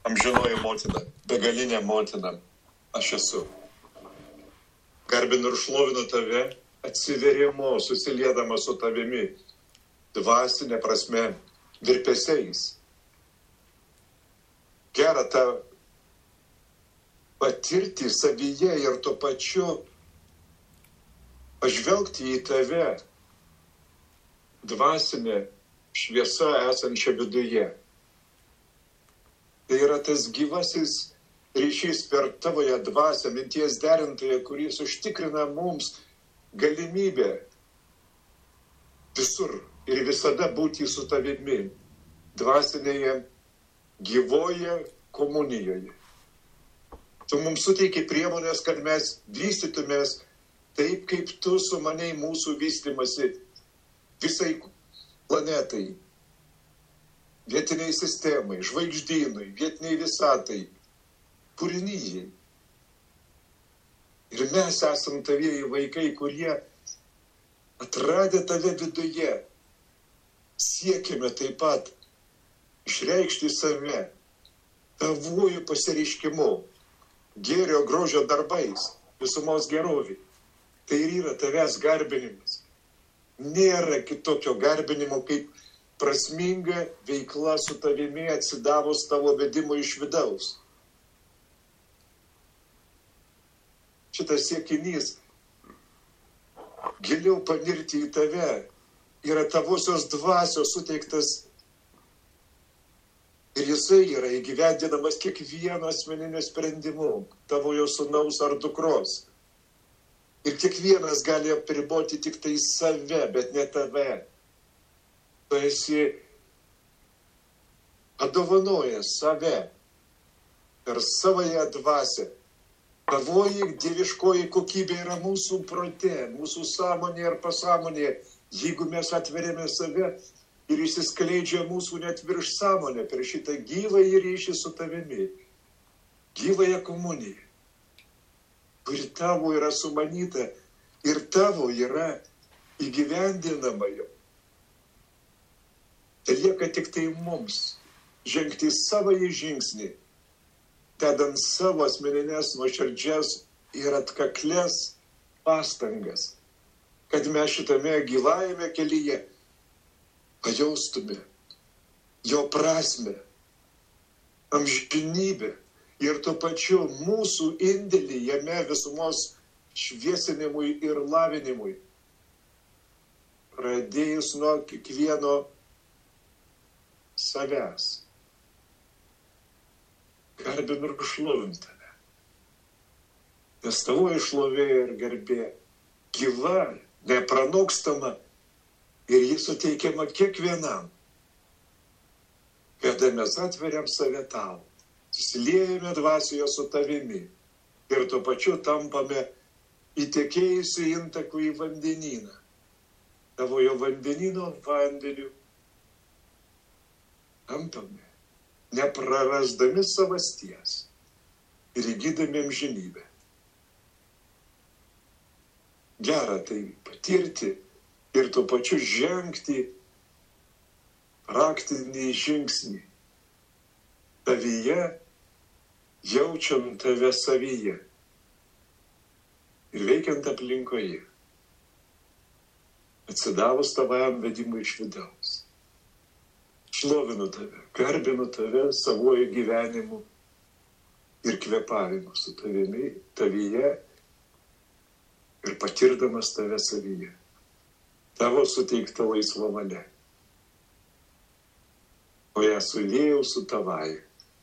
amžinoji motina, begalinė motina, aš esu. Garbinu ir šlovinu tave, atsiverimu, susiliedama su tavimi, dvasinė prasme, virpesiais. Gera tą patirti savyje ir tuo pačiu pažvelgti į tave, dvasinė šviesa esančia viduje. Tai yra tas gyvasis ryšys per tavoje dvasią, minties derintoje, kuris užtikrina mums galimybę visur ir visada būti su tavimi, dvasinėje, gyvoje komunijoje. Tu mums suteiki priemonės, kad mes vystytumės taip, kaip tu sumanei mūsų vystymasi visai planetai, vietiniai sistemai, žvaigždynui, vietiniai visatai, kūrinyjai. Ir mes esam tavieji vaikai, kurie atradę tave viduje, siekime taip pat išreikšti save tavuoju pasireiškimu, gėrio grožio darbais, visumos gerovė. Tai ir yra tavęs garbinimas. Nėra kitokio garbinimo kaip prasminga veikla su tavimi atsidavus tavo vedimo iš vidaus. Šitas siekinys giliau panirti į tave yra tavosios dvasios suteiktas ir jisai yra įgyvendinamas kiekvieno asmeniniu sprendimu, tavojo sūnaus ar dukros. Ir kiekvienas gali apriboti tik tai save, bet ne tave. Tu esi padovanojęs save per savąją dvasią. Tavoji dieviškoji kokybė yra mūsų prote, mūsų sąmonė ir pasąmonė, jeigu mes atveriame save ir išsiskleidžia mūsų net virš sąmonė per šitą gyvąjį ryšį su tavimi, gyvąją komuniją, kuri tavo yra sumanyta ir tavo yra įgyvendinama jau. Tai lieka tik tai mums žengti savąjį žingsnį, dedant savo asmeninės nuoširdžias ir atkaklės pastangas, kad mes šitame gyvajame kelyje pajaustume jo prasmę, amžinybę ir tuo pačiu mūsų indėlį jame visumos šviesinimui ir lavinimui, pradėjus nuo kiekvieno savęs. Garbinu ir šlovinu tave. Nes tavoji šlovė ir garbė gyva, nepranokstama ir ji suteikiama kiekvienam. Kada mes atveriam save tau, susiliejame dvasioje su tavimi ir tuo pačiu tampame įtekėjusių intakų į vandenyną. Tavojo vandenyno vandeniu tampame, neprarasdami savasties ir įgydami amžinybę. Gera tai patirti ir tuo pačiu žengti praktinį žingsnį tavyje, jaučiant tave savyje ir veikiant aplinkoje, atsidavus tavam vedimui iš vidaus. Šlovinu tave, garbinu tave savojo gyvenimu ir kvėpavimu su tavimi, tavyje ir patirdamas tave savyje. Tavo suteikta laisva valia. O ją suliejau su tavąja.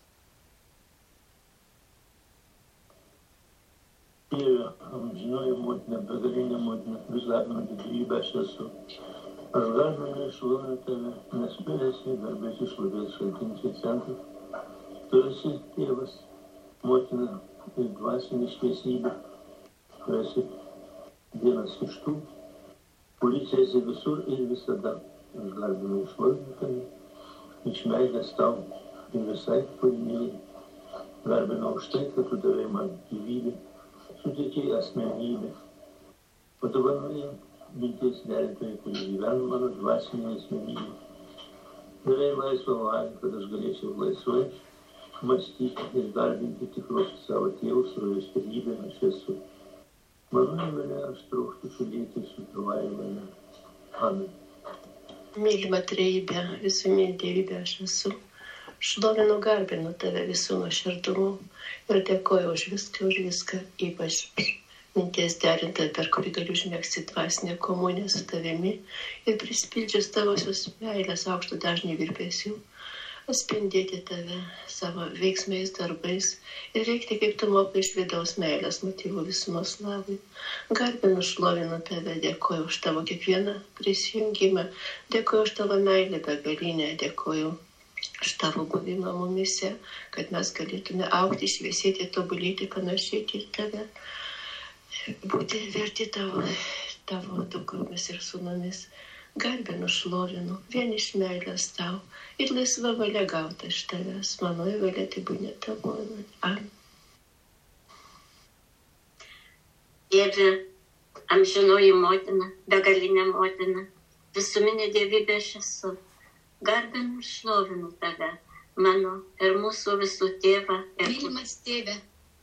Dieve, amžinoji motina, begalinė motina, vis garbinanti gyvybę aš esu. Aš garbinu ir šlovinu tave, nes tu esi garbės ir šlovės šaltinis ir centras. Tu esi tėvas, motina ir dvasinė šviesybė. Tu esi vienas iš tų, kuris esi visur ir visada. Aš garbinu ir šlovinu tave, iš meilės tau ir visai kūrinėjai. Garbinu už tai, kad tu davai man gyvybę, suteikėjai asmenybę, padovanojai minties derintojai, kurie gyvena mano dvasinėje asmenybėje. Davai laisvą valią, kad aš galėčiau laisvai mąstyti ir garbinti tikruosius savo tėvus, srovės trejybę aš esu. Manoji valia, aš trokštu sulėti su tavąja valia. Amen. Mylima trejybė, visumie dievybė aš esu. Šlovinu, garbinu tave visų nuoširdumu ir dėkoju už viską, ypač minties derintą, per kurį galiu užmegzti dvasinę komuniją su tavimi ir prispildžius tavosios meilės aukšto dažnių virpesių, atspindėti tave savo veiksmais, darbais ir veikti, kaip tu mokai iš vidaus meilės motyvų visumos labui. Garbinu, šlovinu tave, dėkoju už tavo kiekvieną prisijungimą, dėkoju už tavo meilę begalinę, dėkoju už tavo buvimą mumise, kad mes galėtume augti, šviesėti, tobulėti, panašėti ir tave, būti verti tavo dukromis ir sūnomis. Garbinu, šlovinu, vien iš meilės tau ir laisva valia gauta iš tavęs. Manoji valia tai būna tavoji valia. Amen. Dieve, amžinoji motina, begalinė motina, visuminė dievybė aš esu. Garbinu ir šlovinu tave, mano ir mūsų visų tėvą. Mylimas tėve,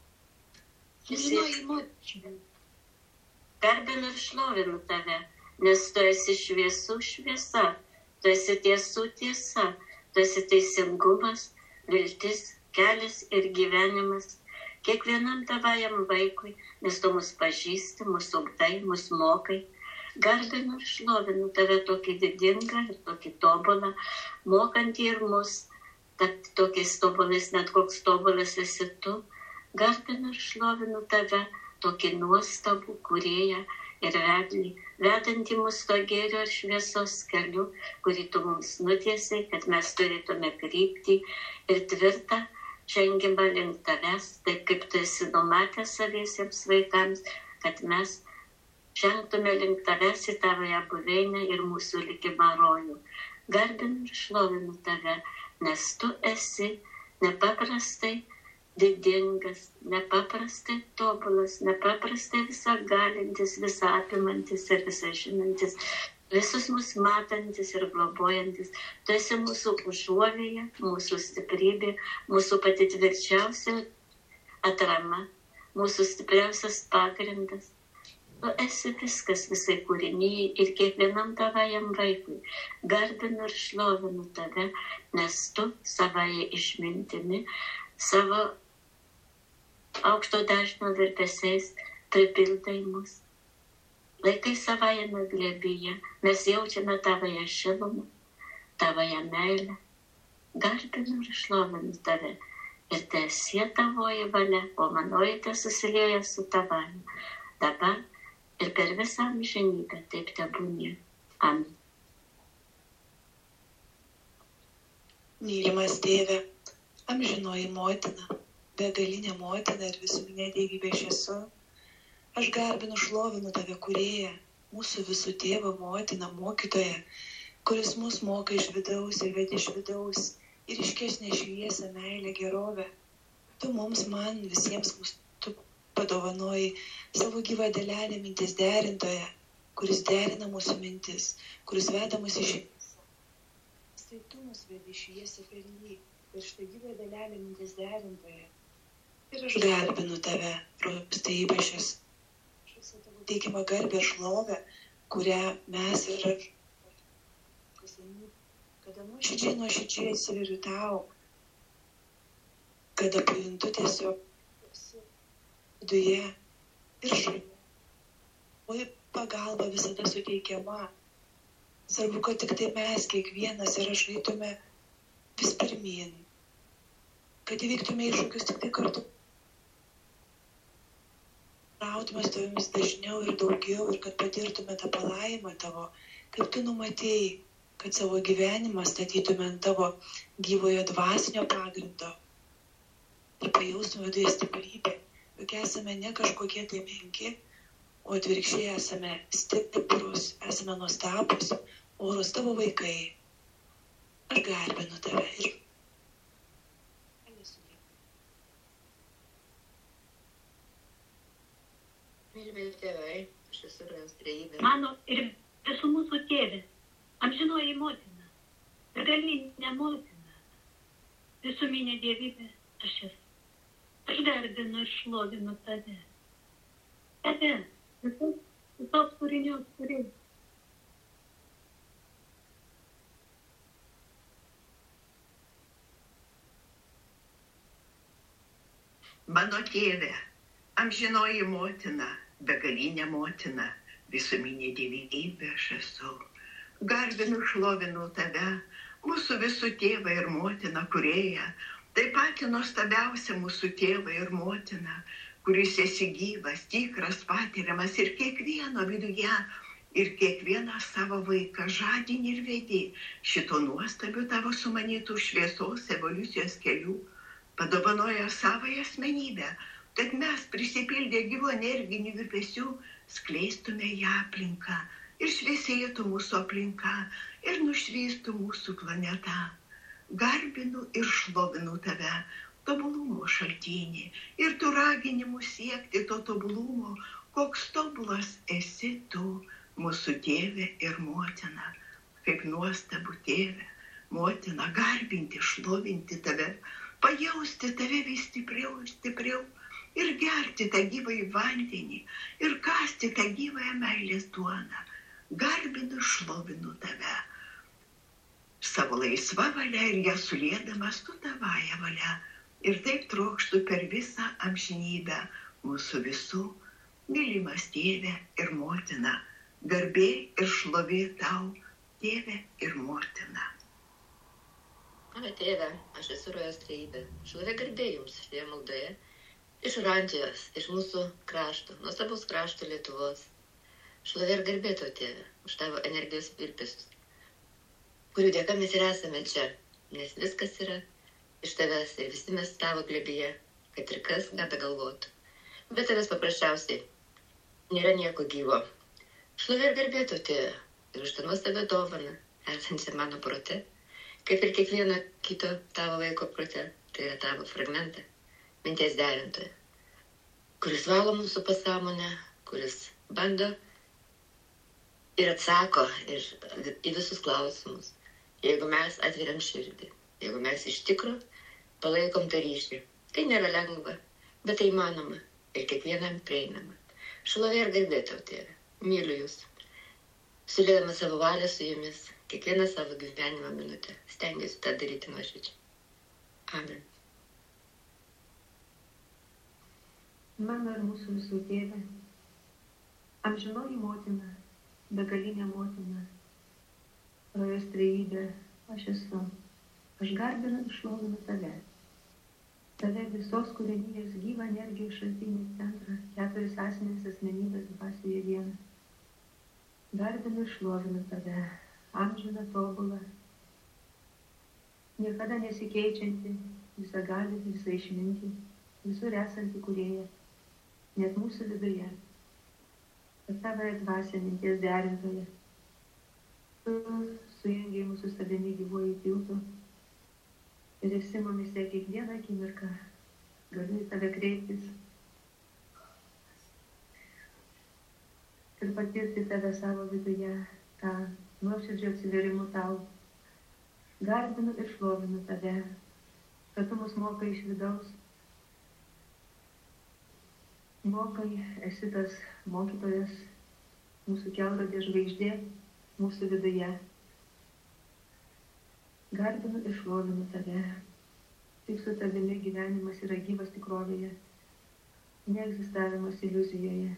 amžinoji motina. Garbinu ir šlovinu tave, nes tu esi šviesų šviesa, tu esi tiesų tiesa, tu esi teisingumas, viltis, kelias ir gyvenimas. Kiekvienam tavajam vaikui, nes tu mus pažįsti, mus ugdai, mus mokai. Garbinu ir šlovinu tave tokį didingą ir tokį tobulą, mokantį ir mus, kad tokiais tobulais, net koks tobulas esi tu. Garbinu ir šlovinu tave tokį nuostabų kūrėją ir vedlį, vedantį mus to gėrio ir šviesos keliu, kurį tu mums nutiesiai, kad mes turėtume kryptį ir tvirtą žengimą link tavęs, taip kaip tu esi numatęs saviesiems vaikams, kad mes žengtume link tavęs į tavoje buveinę ir mūsų likimą rojų. Garbinu ir šlovinu tave, nes tu esi nepaprastai didingas, nepaprastai tobulas, nepaprastai visagalintis, visapimantis ir visažinantis, visus mus matantis ir globojantis. Tu esi mūsų užuovėja, mūsų stiprybė, mūsų pati tvirčiausia atrama, mūsų stipriausias pagrindas. Tu esi viskas visai kūrinyje ir kiekvienam tavajam vaikui. Garbinu ir šlovinu tave, nes tu savąją išmintimi, savo aukšto dažnio virpesiais pripildai mus. Laikai savajame glėbyje, mes jaučiame tavąją šilumą, tavąją meilę. Garbinu ir šlovinu tave ir teesie tavoji valia, o manoji tesusilieja su tavąja. Dabar ir per visą amžinybę taip tebūnie. Amen. Mylimas tėve, amžinoji motina, begalinė motina ir visuminė dievybė aš esu. Aš garbinu, šlovinu tave, kūrėją, mūsų visų tėvą, motiną, mokytoją, kuris mus moka iš vidaus ir vedi iš vidaus ir iškesnė šviesą, meilę, gerovę. Tu mums, man, visiems mus tu padovanoji savo gyvą dalelę mintis derintoje, kuris derina mūsų mintis, kuris veda mus į šviesą. Štai tu mus vedi šviesą per jį ir štai gyvą dalelę mintis derintoje. Ir aš garbinu tave, rūpestai aš visą tavo teikimą garbę ir šlovę, kurią mes ir aš kada nuoširdžiai atsiveriu tau, kada pajuntu tiesiog viduje ir šalia. O pagalba visada suteikiama. Svarbu, kad tik tai mes, kiekvienas ir aš eitume vis pirmyn, kad įvyktume iššūkius tik tai kartu. Rautume su tavimis dažniau ir daugiau ir kad patirtume tą palaimą tavo, kaip tu numatėjai, kad savo gyvenimą statytume ant tavo gyvojo dvasinio pagrindo ir pajaustume viduje stiprybę, juk esame ne kažkokie tai menki, o atvirkščiai esame stiprus, esame nuostabus, orus tavo vaikai. Aš garbinu tave ir Mylimi tėvai, aš esu rojos trejybė. Mano ir visų mūsų tėvė, amžinoji motina, begalinė motina, visuminė dievybė, aš esu. Aš garbinu ir šlovinu tave. Tave, visos kūrinios kūrėjai. Mano tėve, amžinoji motina, begalinė motina, visuminė dievybė aš esu. Garbinu, šlovinu tave, mūsų visų tėvą ir motiną kūrėją, taip pat nuostabiausia mūsų tėvą ir motiną, kuris esi gyvas, tikras, patiriamas ir kiekvieno viduje, ir kiekvieną savo vaiką žadini ir vedi šito nuostabių tavo sumanytų šviesos evoliucijos kelių. Padovanojo savąją asmenybę, kad mes prisipildę gyvų energinių virpesių skleistume į aplinką ir šviesėtų mūsų aplinka ir nušvystų mūsų planetą. Garbinu ir šlovinu tave, tobulumo šaltinį, ir tų raginimų siekti to tobulumo, koks tobulas esi tu, mūsų tėvė ir motina. Kaip nuostabu tėvė, motina, garbinti, šlovinti tave, pajausti tave vis stipriau ir stipriau ir gerti tą gyvąjį vandenį ir kasti tą gyvąją meilės duoną. Garbinu, šlovinu tave. Savo laisvą valią ir ją suliedamas su tavąją valią. Ir taip trokštų per visą amžinybę mūsų visų mylimas tėvė ir motina. Garbė ir šlovė tau, tėvė ir motina. Mano tėve, aš esu rojos trejybė. Šlovė garbė jums šioje maldoje. Iš Orantijos, iš mūsų krašto, nuostabaus krašto Lietuvos. Šlovė ir garbė tau, tėve, už tavo energijos virpesius, kurių dėka mes ir esame čia, nes viskas yra iš tavęs ir visi mes tavo glėbyje, kad ir kas nebegalvotų. Bet tavęs paprasčiausiai nėra nieko gyvo. Šlovė ir garbė tau, tėve, ir už tą nuostabią dovaną, esančią mano prote, kaip ir kiekvieno kito tavo vaiko prote, tai yra tavo fragmentą, minties derintoje, kuris valo mūsų pasąmonę, kuris bando ir atsako į visus klausimus, jeigu mes atveriam širdį, jeigu mes iš tikro palaikom tą ryšį. Tai nėra lengva, bet tai įmanoma ir kiekvienam prieinama. Šlovė ir garbė tau, tėve, myliu jūs, sulėdama savo valią su jumis, kiekvieną savo gyvenimo minutę stengiuosi tą daryti nuoširdžiai. Amen. Mano ir mūsų visų tėvė, amžinoji motina, begalinė motina, rojos trejybė, aš esu. Aš garbinu ir šlovinu tave. Tave visos kūrinijos gyvą energijos šaltinį centrą, 4 asmenys asmenybės dvasioje viena. Garbinu ir šlovinu tave. Amžiną tobulą, niekada nesikeičianti, visagalį, visą išmintį, visur esantį kūrėją, net mūsų viduje, kad tavąją dvasią minties derintoje. Tu sujungiai mūsų savimi gyvuoju tiltu ir esi mumise kiekvieną akimirką, galiu į tave kreiptis ir patirti tave savo viduje, tą nuoširdžiu atsiverimu tau. Garbinu ir šlovinu tave, kad tu mus mokai iš vidaus. Mokai, esi tas mokytojas, mūsų kelrodė žvaigždė, mūsų viduje. Garbinu ir šlovinu tave. Tik su tavimi gyvenimas yra gyvas tikrovėje, neegzistavimas iliuzijoje.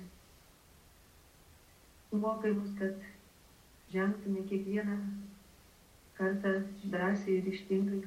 Mokai mus, kad žengtume kiekvieną kartą drąsiai ir ryžtingai,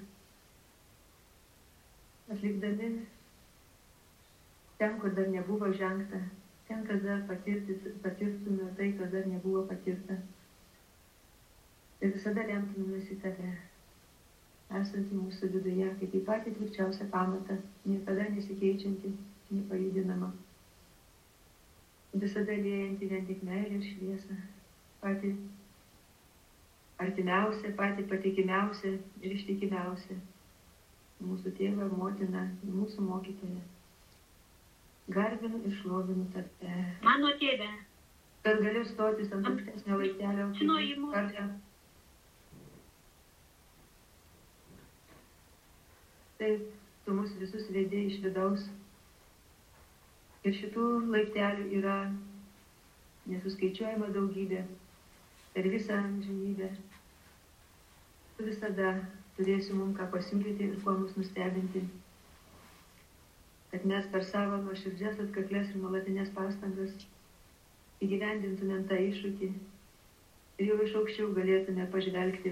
atlikdami ten, kur dar nebuvo žengta, ten, kad dar patirtume tai, kas dar nebuvo patirta. Ir visada remtumėmės į tave, esantį mūsų viduje, kaip į patį tvirčiausią pamatą, niekada nesikeičiantį, nepajudinamą. Visada liejantį vien tik meilę ir šviesą, patį artimiausia, patį patikimiausia ir ištikimiausia, mūsų tėvą, motiną, mūsų mokytoją. Garbinu ir šlovinu tave. Mano tėve. Kad galiu stotis ant aukštesnio laiptelio kartą. Taip, tu mus visus vedi iš vidaus. Ir šitų laiptelių yra nesuskaičiuojama daugybė per visą amžinybę. Tu visada turėsi mums ką pasiūlyti ir kuo mus nustebinti, kad mes per savo nuoširdžias, atkaklės ir nuolatinės pastangas įgyvendintumėm tą iššūkį ir jau iš aukščiau galėtume pažvelgti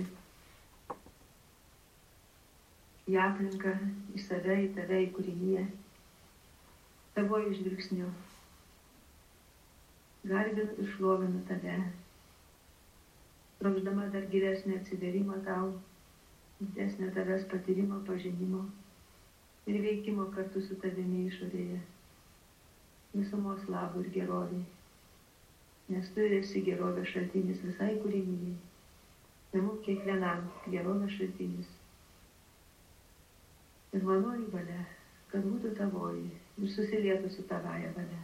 į aplinką, į save, į tave, į kūrinyje, tavojų žvilgsniu. Garbinu ir šlovinu tave, trokšdama dar gilesnio atsiverimo tau, didesnio tavęs patyrimo, pažinimo ir veikimo kartu su tavimi išorėje, visumos labų ir gerovė, nes tu esi gerovės šaltinis visai kūrinyjei, ir mums kiekvienam gerovės šaltinis. Ir manoji valia, kad būtų tavoji ir susilietų su tavaja valia.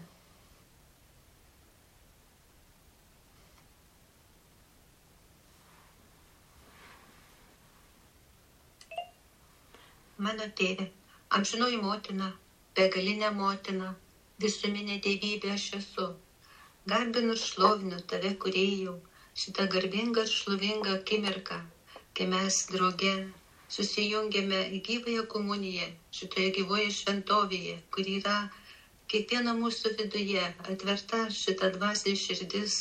Mano tėve, amžinoji motina, begalinė motina, visuminė dievybė aš esu. Garbinu ir šlovinu tave, kūrėjau, šitą garbingą ir šlovingą akimirką, kai mes drauge susijungėme į gyvąją komuniją, šitoje gyvoje šventovėje, kur yra kiekvieno mūsų viduje atverta šita dvasia širdis,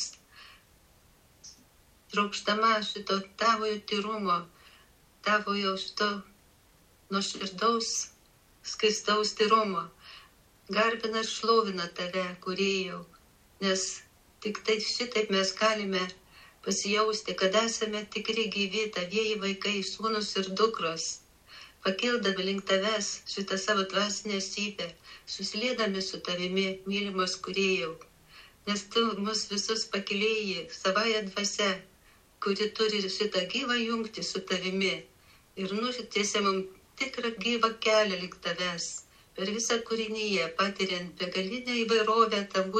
trokštama šito tavojo tyrumo, tavojo šito nuoširdaus, skaistaus tyrumo. Garbina ir šlovina tave, kūrėjau, nes tik tai šitaip mes galime pasijausti, kad esame tikri gyvi, tavieji vaikai, sūnus ir dukros, pakildami link tavęs šitą savo dvasinę esybę, susiliedami su tavimi, mylimas kūrėjau, nes tu mus visus pakilėjai savąją dvasią, kuri turi šitą gyvą jungtį su tavimi ir nutiesė mums tikrą gyvą kelią link tavęs, per visą kūrinyje, patiriant begalinę įvairovę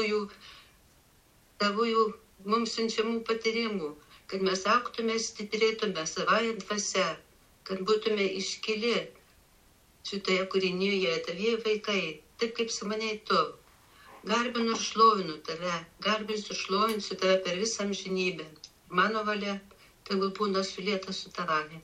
tavųjų mums siunčiamų patyrimų, kad mes augtume, stiprėtume savąją dvasią, kad būtume iškili šitoje kūrinyje, tavieji vaikai, taip kaip sumanei tu. Garbinu ir šlovinu tave, garbinsiu ir šlovinsiu tave per visą amžinybę. Mano valia, tegul būna sulieta su tavimi.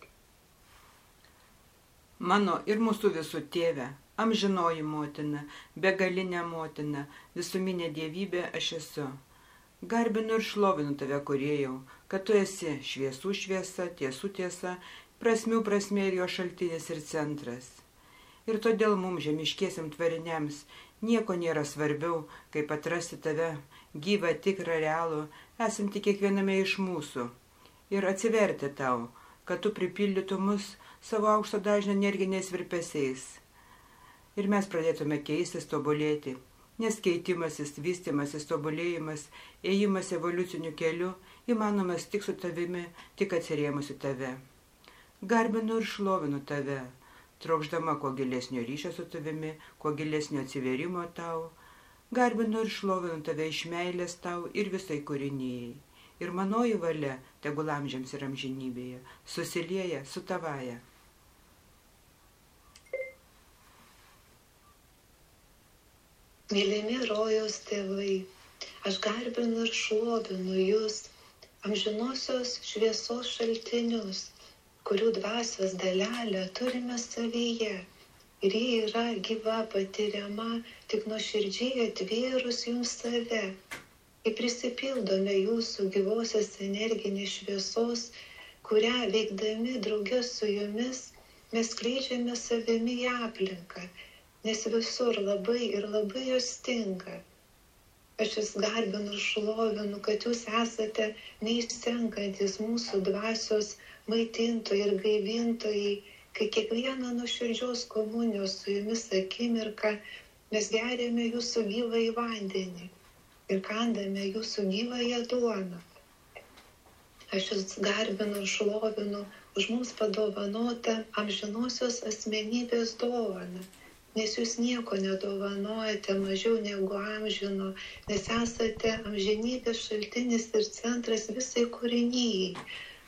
Mano ir mūsų visų tėve, amžinoji motina, begalinė motina, visuminė dievybė aš esu. Garbinu ir šlovinu tave, kūrėjau, kad tu esi šviesų šviesa, tiesų tiesa, prasmių prasmė ir jo šaltinis ir centras. Ir todėl mums žemiškiesiam tvariniams nieko nėra svarbiau, kaip atrasti tave, gyvą, tikrą, realų, esantį kiekviename iš mūsų, ir atsiverti tau, kad tu pripildytų mus savo aukšto dažnio energiniais virpesiais. Ir mes pradėtume keistis, tobulėti, nes keitimasis, vystimasis, tobulėjimas, ėjimas evoliuciniu keliu įmanomas tik su tavimi, tik atsirėmus į tave. Garbinu ir šlovinu tave, trokšdama kuo gilesnio ryšio su tavimi, kuo gilesnio atsiverimo tau. Garbinu ir šlovinu tave iš meilės tau ir visai kūrinyjei. Ir manoji valia, tegul amžiams ir amžinybėje, susilieja su tavaja. Mylimi rojaus tėvai, aš garbinu ir šlovinu jūs, amžinosios šviesos šaltinius, kurių dvasios dalelę turime savyje. Ir ji yra gyva, patiriama, tik nuoširdžiai atvėrus jums save. Kai prisipildome jūsų gyvosios energinės šviesos, kurią veikdami drauge su jumis, mes skleidžiame savimi į aplinką, nes visur labai ir labai jos stinga. Aš jūs garbinu ir šlovinu, kad jūs esate neišsenkantis mūsų dvasios maitintojai ir gaivintojai, kai kiekvieną nuoširdžios komunijos su jumis akimirką mes geriame jūsų gyvąjį vandenį ir kandame jūsų gyvąją duoną. Aš jūs garbinu ir šlovinu už mums padovanotą amžinosios asmenybės dovaną, nes jūs nieko nedovanojate mažiau negu amžino, nes esate amžinybės šaltinis ir centras visai kūrinyjei.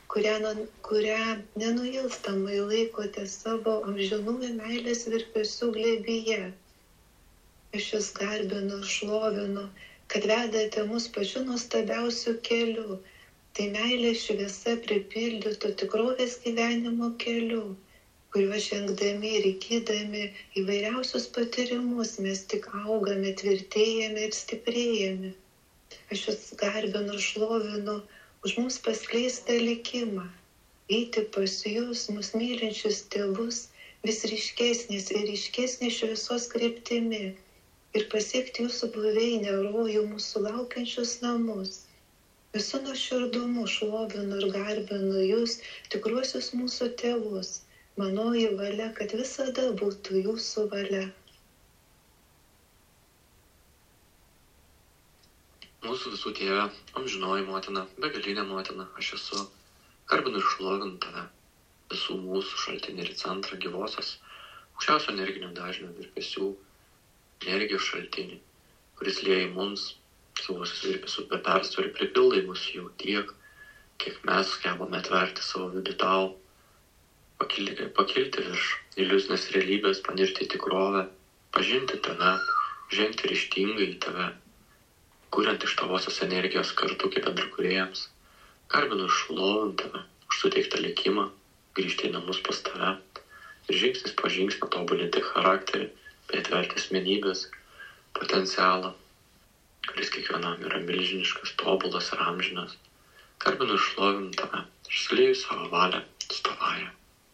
kurią nenuilstamai laikote savo amžinųjų meilės virpesių glėbyje. Aš jūs garbinu ir šlovinu, kad vedate mus pačiu nuostabiausiu keliu. Tai meilės šviesa pripildytų tikrovės gyvenimo keliu, kuriuo žengdami ir įgydami įvairiausius patyrimus mes tik augame, tvirtėjame ir stiprėjame. Aš jūs garbinu ir šlovinu už mums paskleistą likimą, eiti pas jūs, mus mylinčius tėvus, vis ryškesnės ir ryškesnės šviesos kryptimi ir pasiekti jūsų buveinę rojų mūsų laukiančius namus. Visų nuoširdumu šlovinu ir garbinu jūs, tikruosius mūsų tėvus. Manoji valia, kad visada būtų jūsų valia. Mūsų visų tėve, amžinoji motina, begalinė motina, aš esu, garbinu ir šlovinu tave, visų mūsų šaltinį ir centrą gyvosios, aukščiausio energinio dažnio virpesių, energijos šaltinį, kuris lieja mums, savosios virpesių be persvarį, pripildai mus jau tiek, kiek mes gebame atverti savo vidų tau, pakilti virš iliuzinės realybės, panirti į tikrovę, pažinti tave, žengti ryžtingai į tave, kuriant iš tavosios energijos kartu kaip bendrakūrėjams. Garbinu ir šlovinu tave už suteiktą likimą, grįžti į namus pas tave ir žingsnis po žingsnio tobulinti charakterį, bei atverti asmenybės potencialą, kuris kiekvienam yra milžiniškas, tobulas ir amžinas. Garbinu ir šlovinu tave, išsilieju savo valią, stovąją.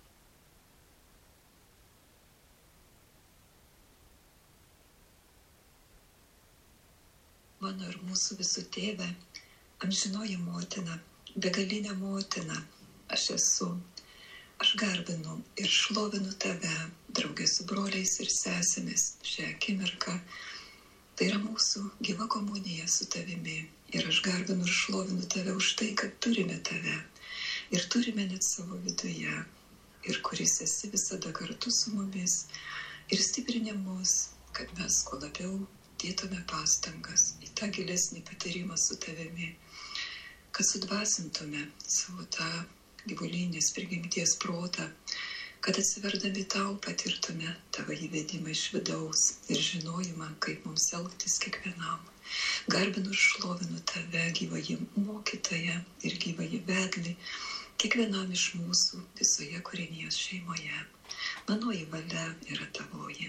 Mano ir mūsų visų tėve, amžinoji motina, begalinė motina, aš esu. Aš garbinu ir šlovinu tave, draugė su broliais ir sesėmis, šią akimirką. Tai yra mūsų gyva komunija su tavimi. Ir aš garbinu ir šlovinu tave už tai, kad turime tave. Ir turime net savo viduje. Ir kuris esi visada kartu su mumis. Ir stiprini mus, kad mes kuo labiau dėtume pastangas į tą gilesnį patyrimą su tavimi. Kad sudvasintume savo tą gyvulinės prigimties protą. Kad atsiverdami tau patirtume tavo įvedimą iš vidaus ir žinojimą, kaip mums elgtis kiekvienam. Garbinu ir šlovinu tave, gyvąjį mokytoją ir gyvąjį vedlį, kiekvienam iš mūsų visoje kūrinijos šeimoje. Manoji valia yra tavoji.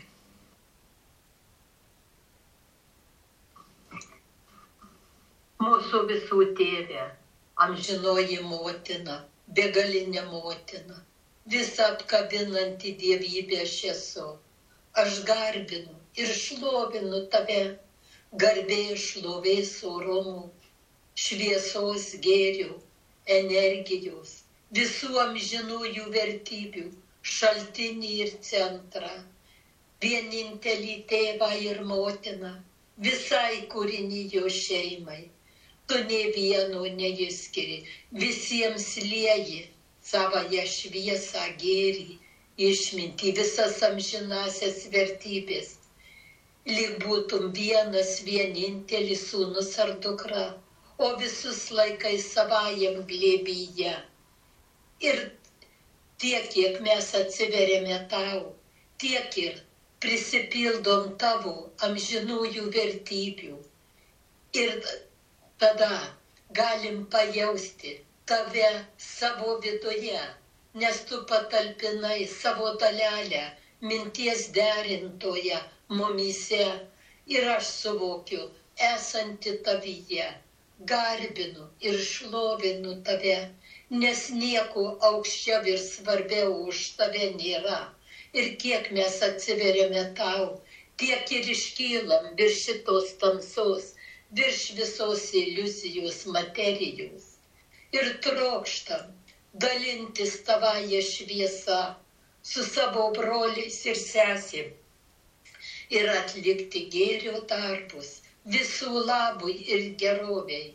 Mūsų visų tėve, amžinoji motina, begalinė motina, visą apkabinanti dievybę aš esu. Aš garbinu ir šlovinu tave, garbė šlovės orumų, šviesos gėrių, energijos, visų amžinųjų vertybių, šaltinį ir centrą, vienintelį tėvą ir motiną, visai kūrinijos šeimai. Tu nė vieno neišskiri, visiems lieji savąją šviesą, gėrį, išmintį, visas amžinasias vertybės. Lyg būtum vienas vienintelis sūnus ar dukra, o visus laikais savajam glėbyje. Ir tiek, kiek mes atsiveriame tau, tiek ir prisipildom tavo amžinųjų vertybių. Ir tada galim pajausti tave savo viduje, nes tu patalpinai savo dalelę, minties derintoje mumyse. Ir aš suvokiu, esanti tavyje, garbinu ir šlovinu tave, nes nieko aukščiau ir svarbiau už tave nėra. Ir kiek mes atsiveriame tau, tiek ir iškylam virš šitos tamsos, virš visos iliuzijos materijos. Ir trokštam dalintis tavąją šviesą su savo broliais ir sesėm ir atlikti gėrio darbus visų labui ir geroviai.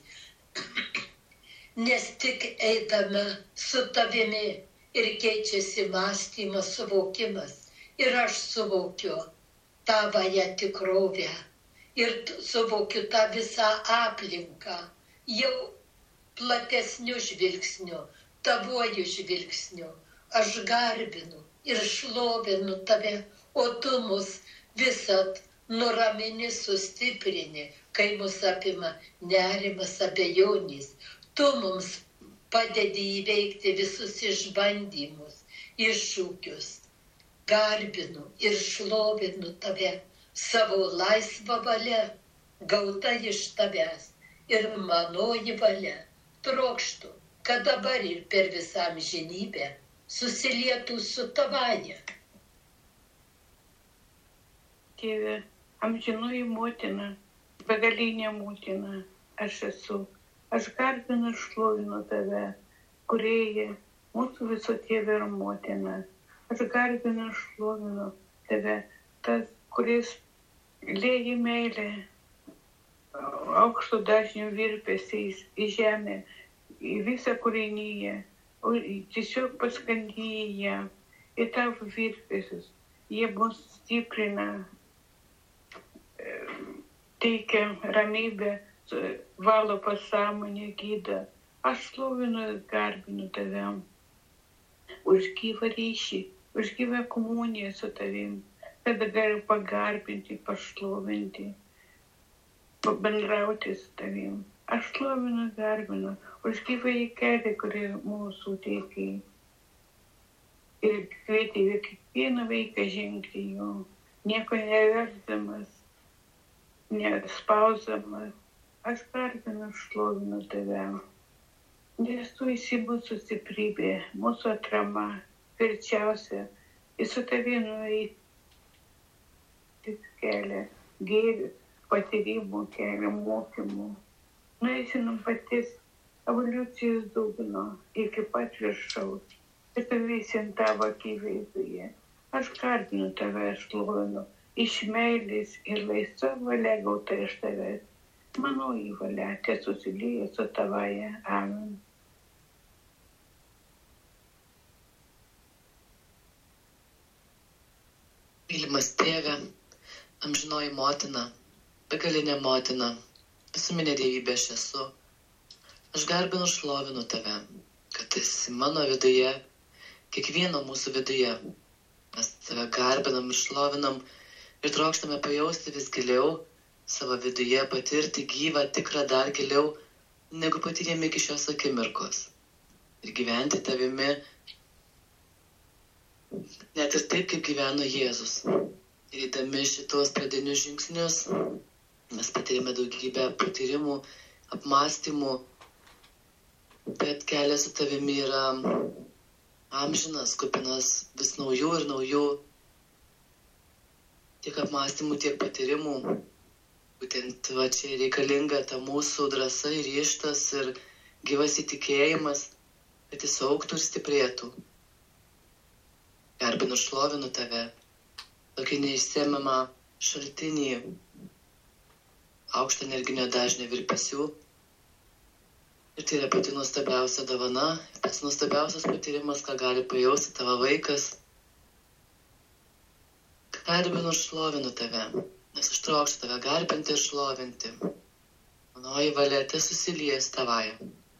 Nes tik eidame su tavimi ir keičiasi mąstymas, suvokimas. Ir aš suvokiu tavąją tikrovę ir suvokiu tą visą aplinką jau platesniu žvilgsniu, tavuoju žvilgsniu. Aš garbinu ir šlovinu tave, o tu mus visat nuramini, sustiprini, kai mus apima nerimas, abejonės. Tu mums padedi įveikti visus išbandymus, iššūkius. Garbinu ir šlovinu tave savo laisvą valią, gauta iš tavęs ir manoji valia. Trokštu, kad dabar ir per visą amžinybę susilietų su tavaja. Tėve, amžinoji motina, begalinė motina, aš esu. Aš garbinu ir šlovinu tave, kurėja, mūsų viso tėvė ir motina. Aš garbinu ir šlovinu tave, tas, kuris lėja meilę aukšto dažnio virpesiais į žemę, į visą kūrinyje, o tiesiog paskandinėja ją į tavo virpesius. Jie mus stiprina, teikia ramybę, valo pasąmonę, gydo. Aš šlovinu ir garbinu tave už gyvą ryšį, už gyvą komuniją su tavim, tada galiu pagarbinti, pašlovinti, pabendrauti su tavim. Aš šlovinu ir garbinu už gyvąjį kelią, kurį mūsų teikia. Ir kvieti kiekvieną vaiką žengti jo, nieko neversdamas, nespausdamas. Aš garbinu ir šlovinu tave, nes tu esi mūsų stiprybė, mūsų atrama, tvirčiausia, ir su tavimi nueiti kelią, gėrių, patyrimų kelią, mokymų. Nueisinam paties evoliucijos dugno iki pat viršaus. Ir tavėsim tavo akivaizdoje. Aš garbinu tave, šlovinu, iš meilės ir laisva valia gauta iš tavęs. Manoji valia, te susilieja su tavaja. Amen. Mylimas tėve, amžinoji motina, begalinė motina, visuminė dievybė aš esu. Aš garbinu ir šlovinu tave, kad esi mano viduje, kiekvieno mūsų viduje. Mes tave garbinam ir šlovinam ir trokštame pajausti vis giliau, savo viduje patirti gyvą, tikrą dar giliau, negu patyrėme iki šios akimirkos. Ir gyventi tavimi, net ir taip, kaip gyveno Jėzus. Ir įdami šitos pradinius žingsnius, mes patyrėme daugybę patyrimų, apmąstymų, bet kelias su tavimi yra amžinas, kupinas vis naujų ir naujų tiek apmąstymų, tiek patyrimų. Būtent va čia reikalinga ta mūsų drąsa ir ryžtas ir gyvas įtikėjimas, kad jis augtų ir stiprėtų. Garbinu, šlovinu tave, tokį neišsemiamą šaltinį aukšto energinio dažnio virpesių. Ir tai yra pati nuostabiausia dovana, pats nuostabiausias patyrimas, ką gali pajausti tavo vaikas. Garbinu ir šlovinu tave, nes aš trokštu tave garbinti ir šlovinti. Manoji valia te susilies tavaja.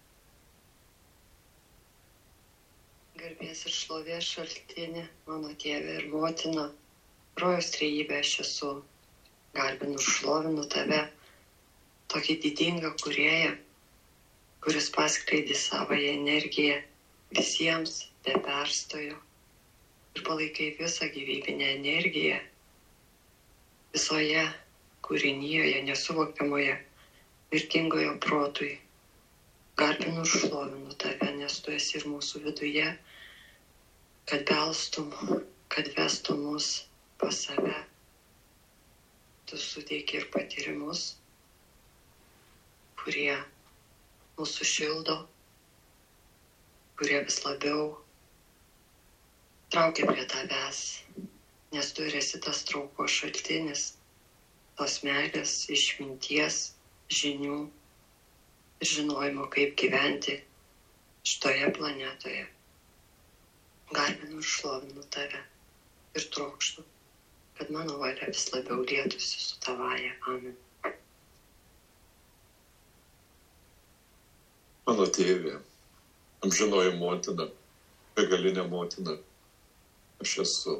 Garbės ir šlovės šaltinė, mano tėvė ir motina, rojaus trejybė aš esu. Garbinu ir šlovinu tave, tokį didingą kūrėją, kuris paskleidė savąją energiją visiems be perstojo ir palaikai visą gyvybinę energiją visoje kūrinyje, nesuvokiamoje, mirtingojo protui. Garbinu ir šlovinu tave, nes tu esi ir mūsų viduje, kad belstum, kad vestum mus pas save. Tu suteiki ir patyrimus, kurie mūsų šildo, kurie vis labiau traukia prie tavęs, nes tu ir esi tas traukos šaltinis, tos meilės, išminties, žinių ir žinojimo, kaip gyventi šitoje planetoje. Garbinu ir šlovinu tave ir trokštu, kad mano valia vis labiau lietųsi su tavaja. Amen. Mano tėvė, Amžinoji motina, begalinė motina, aš esu.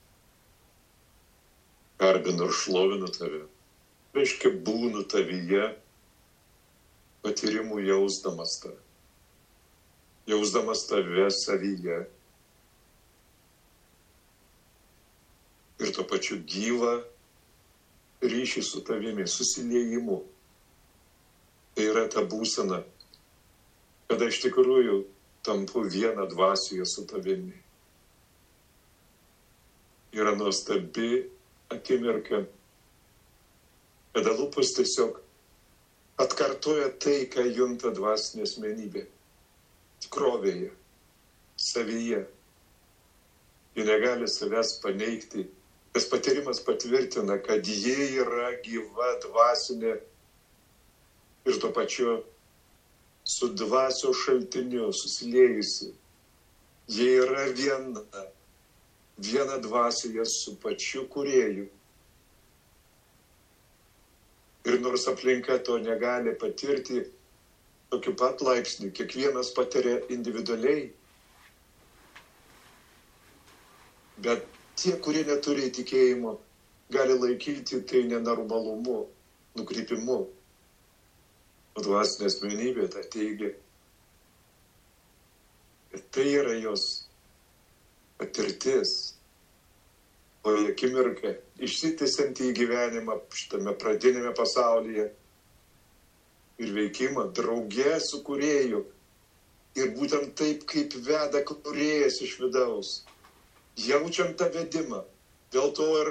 Garbinu ir šlovinu tave. Reiškia, būnu tavyje, patyrimų jausdamas tave. Jausdamas tave savyje. Ir tuo pačiu gyvą ryšį su tavimi, susiliejimu. Tai yra ta būsena, kada iš tikrųjų tampu vieną dvasioje su tavimi. Yra nuostabi akimirka, kada lūpos tiesiog atkartoja tai, ką junta dvasinė asmenybė. Tikrovėje, savyje. Ji negali savęs paneigti. Tas patyrimas patvirtina, kad jie yra gyva dvasinė ir tuo pačiu su dvasio šaltiniu susiliejusi. Jie yra viena dvasioje su pačiu kūrėju. Ir nors aplinka to negali patirti tokiu pat laipsniu, kiekvienas patiria individualiai, bet tie, kurie neturi įtikėjimo, gali laikyti tai nenormalumu, nukrypimu. O dvasinė asmenybė tą teigia, kad tai yra jos patirtis, o akimirka išsitęsianti į gyvenimą šitame pradinėme pasaulyje ir veikimą drauge su kūrėju. Ir būtent taip, kaip veda kūrėjas iš vidaus, jaučiant tą vedimą. Dėl to ir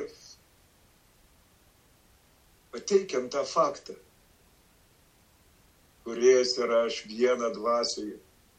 pateikiant tą faktą. Kūrėjas yra aš viena dvasioje.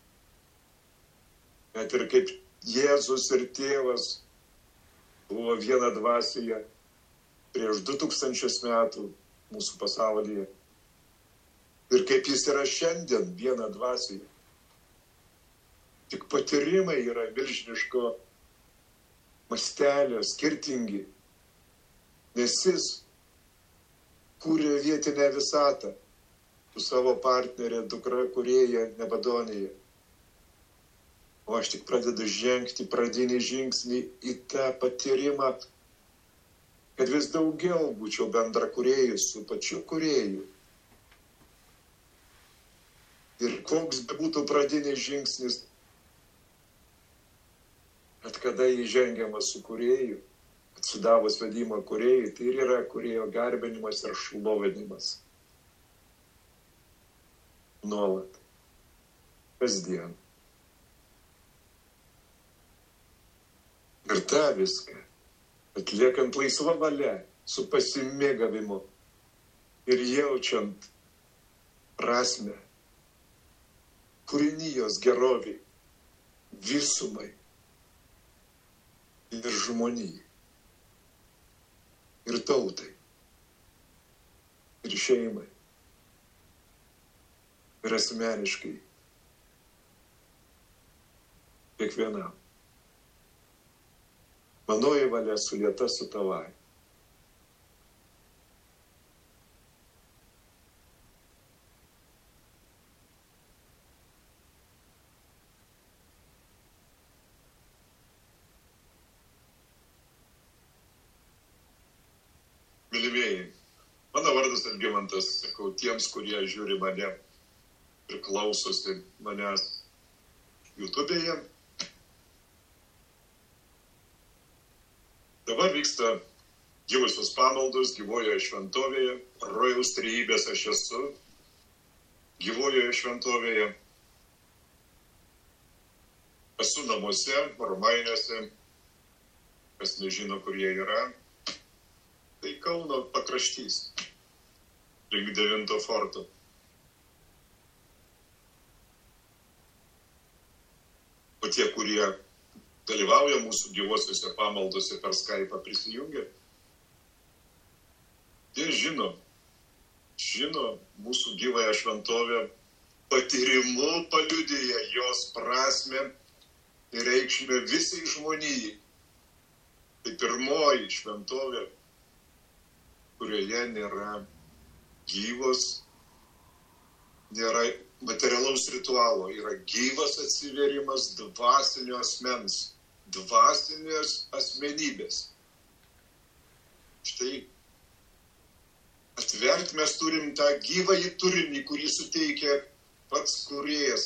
Net ir kaip Jėzus ir Tėvas buvo viena dvasioje prieš 2000 metų mūsų pasaulyje. Ir kaip jis yra šiandien viena dvasioje. Tik patyrimai yra milžiniško mastelio, skirtingi. Nes jis kūrė vietinę visatą su savo partnerė, dukra kūrėja Nebadonėje. O aš tik pradedu žengti pradinį žingsnį į tą patyrimą, kad vis daugiau būčiau bendra kūrėjus su pačiu kūrėju. Ir koks būtų pradinis žingsnis, bet kada įžengiamas su kūrėju, atsidavus vedimą kūrėjui, tai ir yra kūrėjo garbinimas ir šlovinimas. Nuolat. Kasdien. Ir tą viską, atliekant laisvą valią, su pasimėgavimu ir jaučiant prasmę, kūrinijos gerovį, visumai ir žmonijai, ir tautai, ir šeimai, ir asmeniškai, kiekvienam. Manoji valia sulieta su tavai. Mylimieji, mano vardas Algimantas, sakau tiems, kurie žiūri mane ir klausosi manęs YouTube'e. Dabar vyksta gyvosios pamaldos gyvojoje šventovėje, rojaus trejybės aš esu, gyvojoje šventovėje. Esu namuose, Romainiuose, kas nežino, kur jie yra. Tai Kauno pakraštys, link 9 forto. O tie, kurie dalyvauja mūsų gyvosiuose pamaldose per Skype'ą prisijungia, jie žino mūsų gyvąją šventovę, patyrimu paliudija jos prasmę ir reikšmę visai žmonijai. Tai pirmoji šventovė, kurioje nėra gyvos, nėra materialaus ritualo, yra gyvas atsiverimas dvasinio asmens, dvasinės asmenybės. Štai atverti mes turim tą gyvąjį turinį, kurį suteikia pats kūrėjas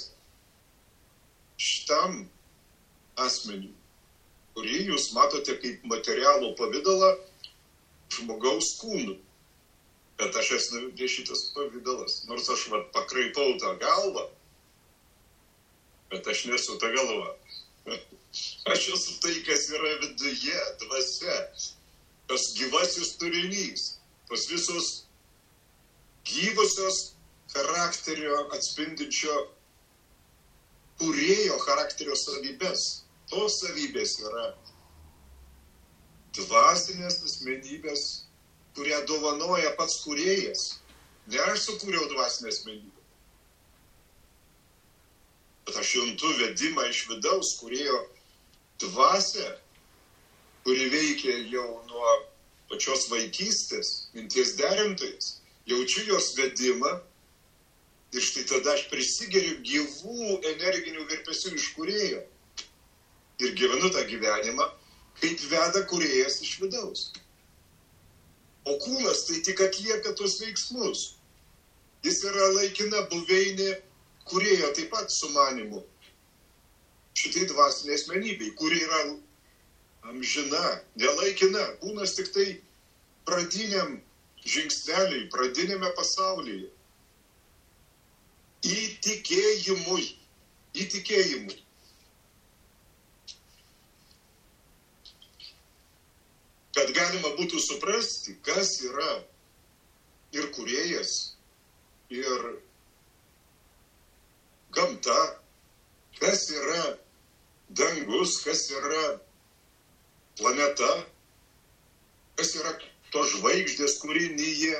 šitam asmeniui, kurį jūs matote kaip materialų pavidalą žmogaus kūnų. Bet aš esu ne šitas pavidalas, nors aš pakraipau tą galvą, bet aš nesu ta galva. Aš esu tai, kas yra viduje, dvasia, tas gyvasis turinys, tos visos gyvosios charakterio atspindinčio kūrėjo charakterio savybės. Tos savybės yra dvasinės asmenybės, kurią dovanoja pats kūrėjas. Ne aš sukūriau dvasinę asmenybę. Bet aš juntu vedimą iš vidaus kūrėjo dvasią, kuri veikia jau nuo pačios vaikystės, minties derintojas. Jaučiu jos vedimą ir štai tada aš prisigeriu gyvų energinių virpesių iš kūrėjo. Ir gyvenu tą gyvenimą, kaip veda kūrėjas iš vidaus. O kūnas tai tik atlieka tos veiksmus. Jis yra laikina buveinė kūrėjo taip pat sumanimu. Šitai dvasinė asmenybė, kuri yra amžina, nelaikina. Kūnas tik tai pradiniam žingsneliui, pradinėme pasaulyje. Įtikėjimui. Kad galima būtų suprasti, kas yra ir kūrėjas, ir gamta, kas yra dangus, kas yra planeta, kas yra tos žvaigždės kūrinyje.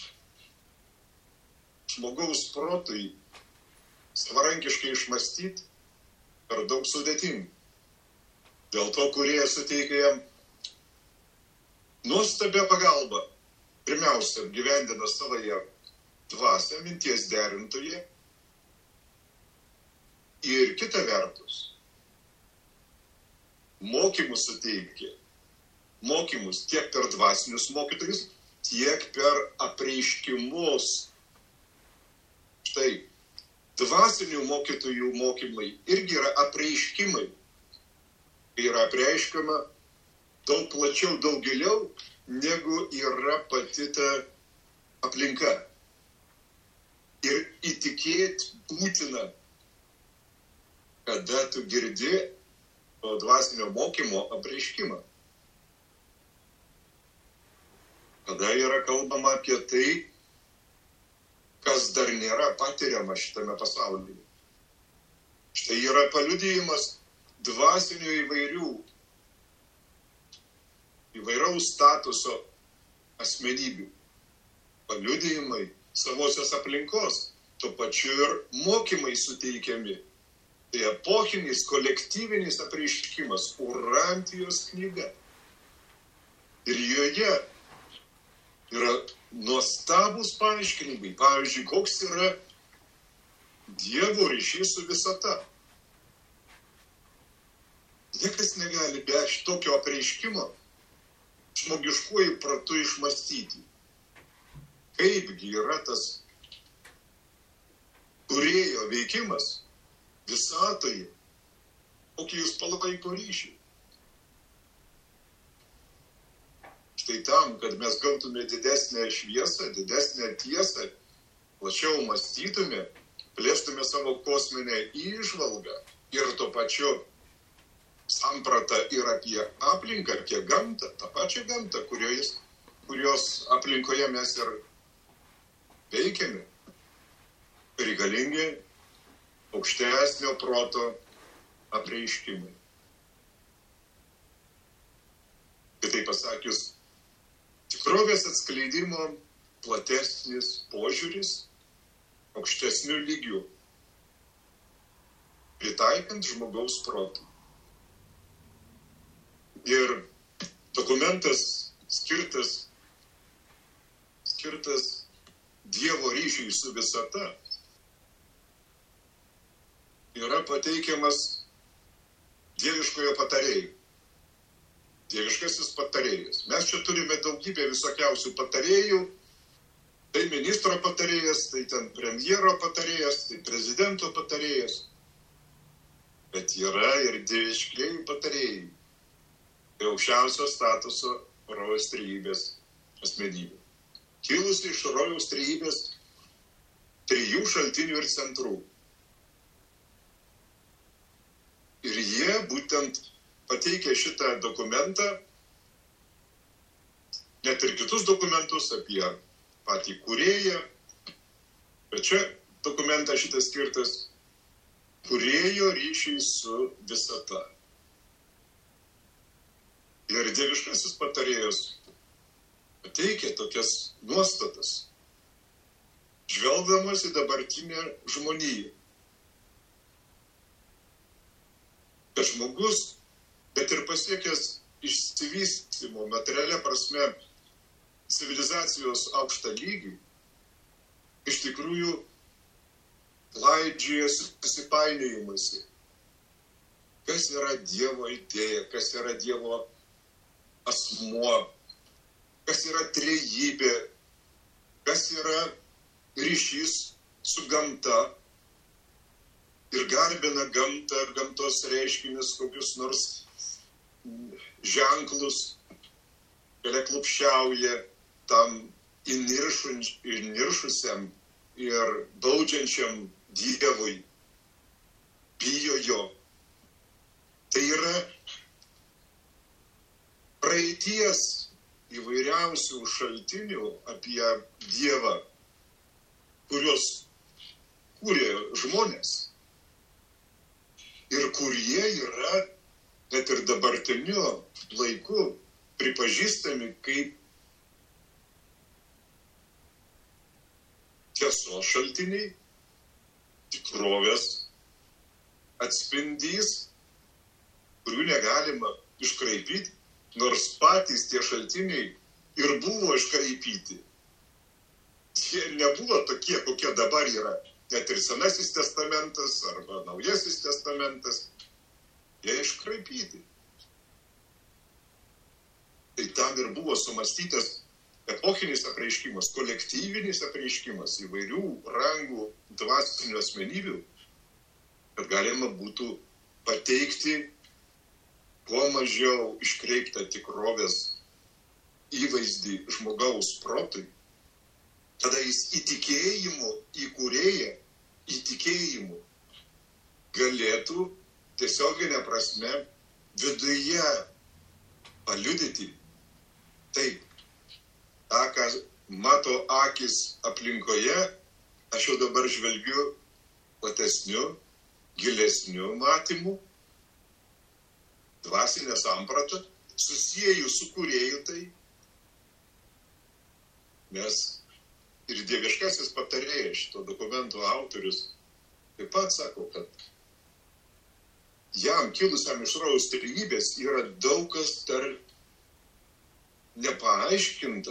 Žmogaus protui savarankiškai išmąstyti per daug sudėtinga. Dėl to kūrėjas suteikia jam nuostabią pagalbą. Pirmiausia, apgyvendina savąją dvasią, minties derintoje. Ir kita vertus, mokymus suteikia. Mokymus tiek per dvasinius mokytojus, tiek per apreiškimus. Štai, dvasinių mokytojų mokymai irgi yra apreiškimai. Yra apreiškama daug plačiau, daug giliau, negu yra pati ta aplinka. Ir įtikėti būtina, kada tu girdi to dvasinio mokymo apreiškimą. Kada yra kalbama apie tai, kas dar nėra patiriama šitame pasaulyje. Štai yra paliudijimas dvasinių įvairaus statuso asmenybių. Paliudijimai savosios aplinkos, tuo pačiu ir mokymai suteikiami. Tai epochinis, kolektyvinis apreiškimas, Urantijos knyga. Ir joje yra nuostabus paaiškinimai. Pavyzdžiui, koks yra Dievo ryšys su visata. Niekas negali be tokio apreiškimo žmogiškuoju pratu išmąstyti. Kaipgi yra tas kūrėjo veikimas visatoje, kokį jūs palaiko ryšį. Štai tam, kad mes gautume didesnę šviesą, didesnę tiesą, plačiau mąstytume, plėstume savo kosminę įžvalgą ir tuo pačiu sampratą ir apie aplinką, apie gamtą, tą pačią gamtą, kurios aplinkoje mes ir veikiame. Reikalingi aukštesnio proto apreiškimai. Kitaip pasakius, tikrovės atskleidimo platesnis požiūris aukštesnių lygių, pritaikant žmogaus protą. Ir dokumentas skirtas Dievo ryšiui su visata yra pateikiamas dieviškojo patarėjo. Dieviškasis patarėjas. Mes čia turime daugybę visokiausių patarėjų. Tai ministro patarėjas, tai ten premjero patarėjas, tai prezidento patarėjas. Bet yra ir dieviškieji patarėjai. Tai aukščiausio statuso rojaus trejybės asmenybė. Kilusi iš rojaus trejybės 3 šaltinių ir centrų. Ir jie būtent pateikė šitą dokumentą, net ir kitus dokumentus apie patį kūrėją, bet čia dokumentas šitas skirtas kūrėjo ryšiai su visata. Ir dieviškasis patarėjas pateikė tokias nuostatas, žvelgdamas į dabartinę žmoniją. Kad žmogus, bet ir pasiekęs išsivystymo materialia prasme civilizacijos aukštą lygį, iš tikrųjų klaidžioja susipainiojimasi. Kas yra Dievo idėja, kas yra Dievo asmuo, kas yra trejybė, kas yra ryšys su gamta ir garbina gamtą, gamtos reiškinius, kokius nors ženklus, kelia klupščiauja tam įniršusiam ir baudžiančiam Dievui, bijo jo. Tai yra praeities įvairiausių šaltinių apie Dievą, kurios kūrė žmonės ir kurie yra net ir dabartiniu laiku pripažįstami kaip tiesos šaltiniai, tikrovės atspindys, kurių negalima iškraipyti, nors patys tie šaltiniai ir buvo iškraipyti. Jie nebuvo tokie, kokie dabar yra. Net ir Senasis testamentas arba Naujasis testamentas, jie iškraipyti. Tai tam ir buvo sumąstytas epochinis apreiškimas, kolektyvinis apreiškimas įvairių rangų dvasinių asmenybių, kad galima būtų pateikti kuo mažiau iškreiptą tikrovės įvaizdį žmogaus protui. Tada jis įtikėjimu į kūrėją, įtikėjimu galėtų tiesioginė prasme viduje paliudyti. Taip, tą, ką mato akis aplinkoje, aš jau dabar žvelgiu platesniu, gilesniu matymu, dvasinę sampratą, susijęju su kūrėju tai, nes ir dieviškasis patarėjas, šito dokumento autorius, taip pat sako, kad jam kilusiam iš rojaus trejybės yra daug kas dar nepaaiškinta.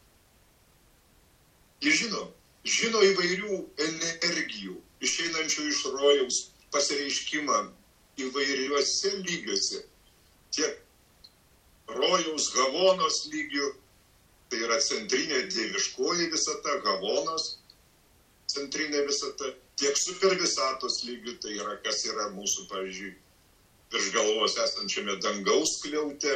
Jis žino įvairių energijų, išeinančių iš rojaus pasireiškimą įvairiuose lygiuose, tiek rojaus Havonos lygių, tai yra centrinė dieviškoji visata, Havonos centrinė visata, tiek supervisatos lygių, tai yra kas yra mūsų, pavyzdžiui, virš galvos esančiame dangaus skliaute,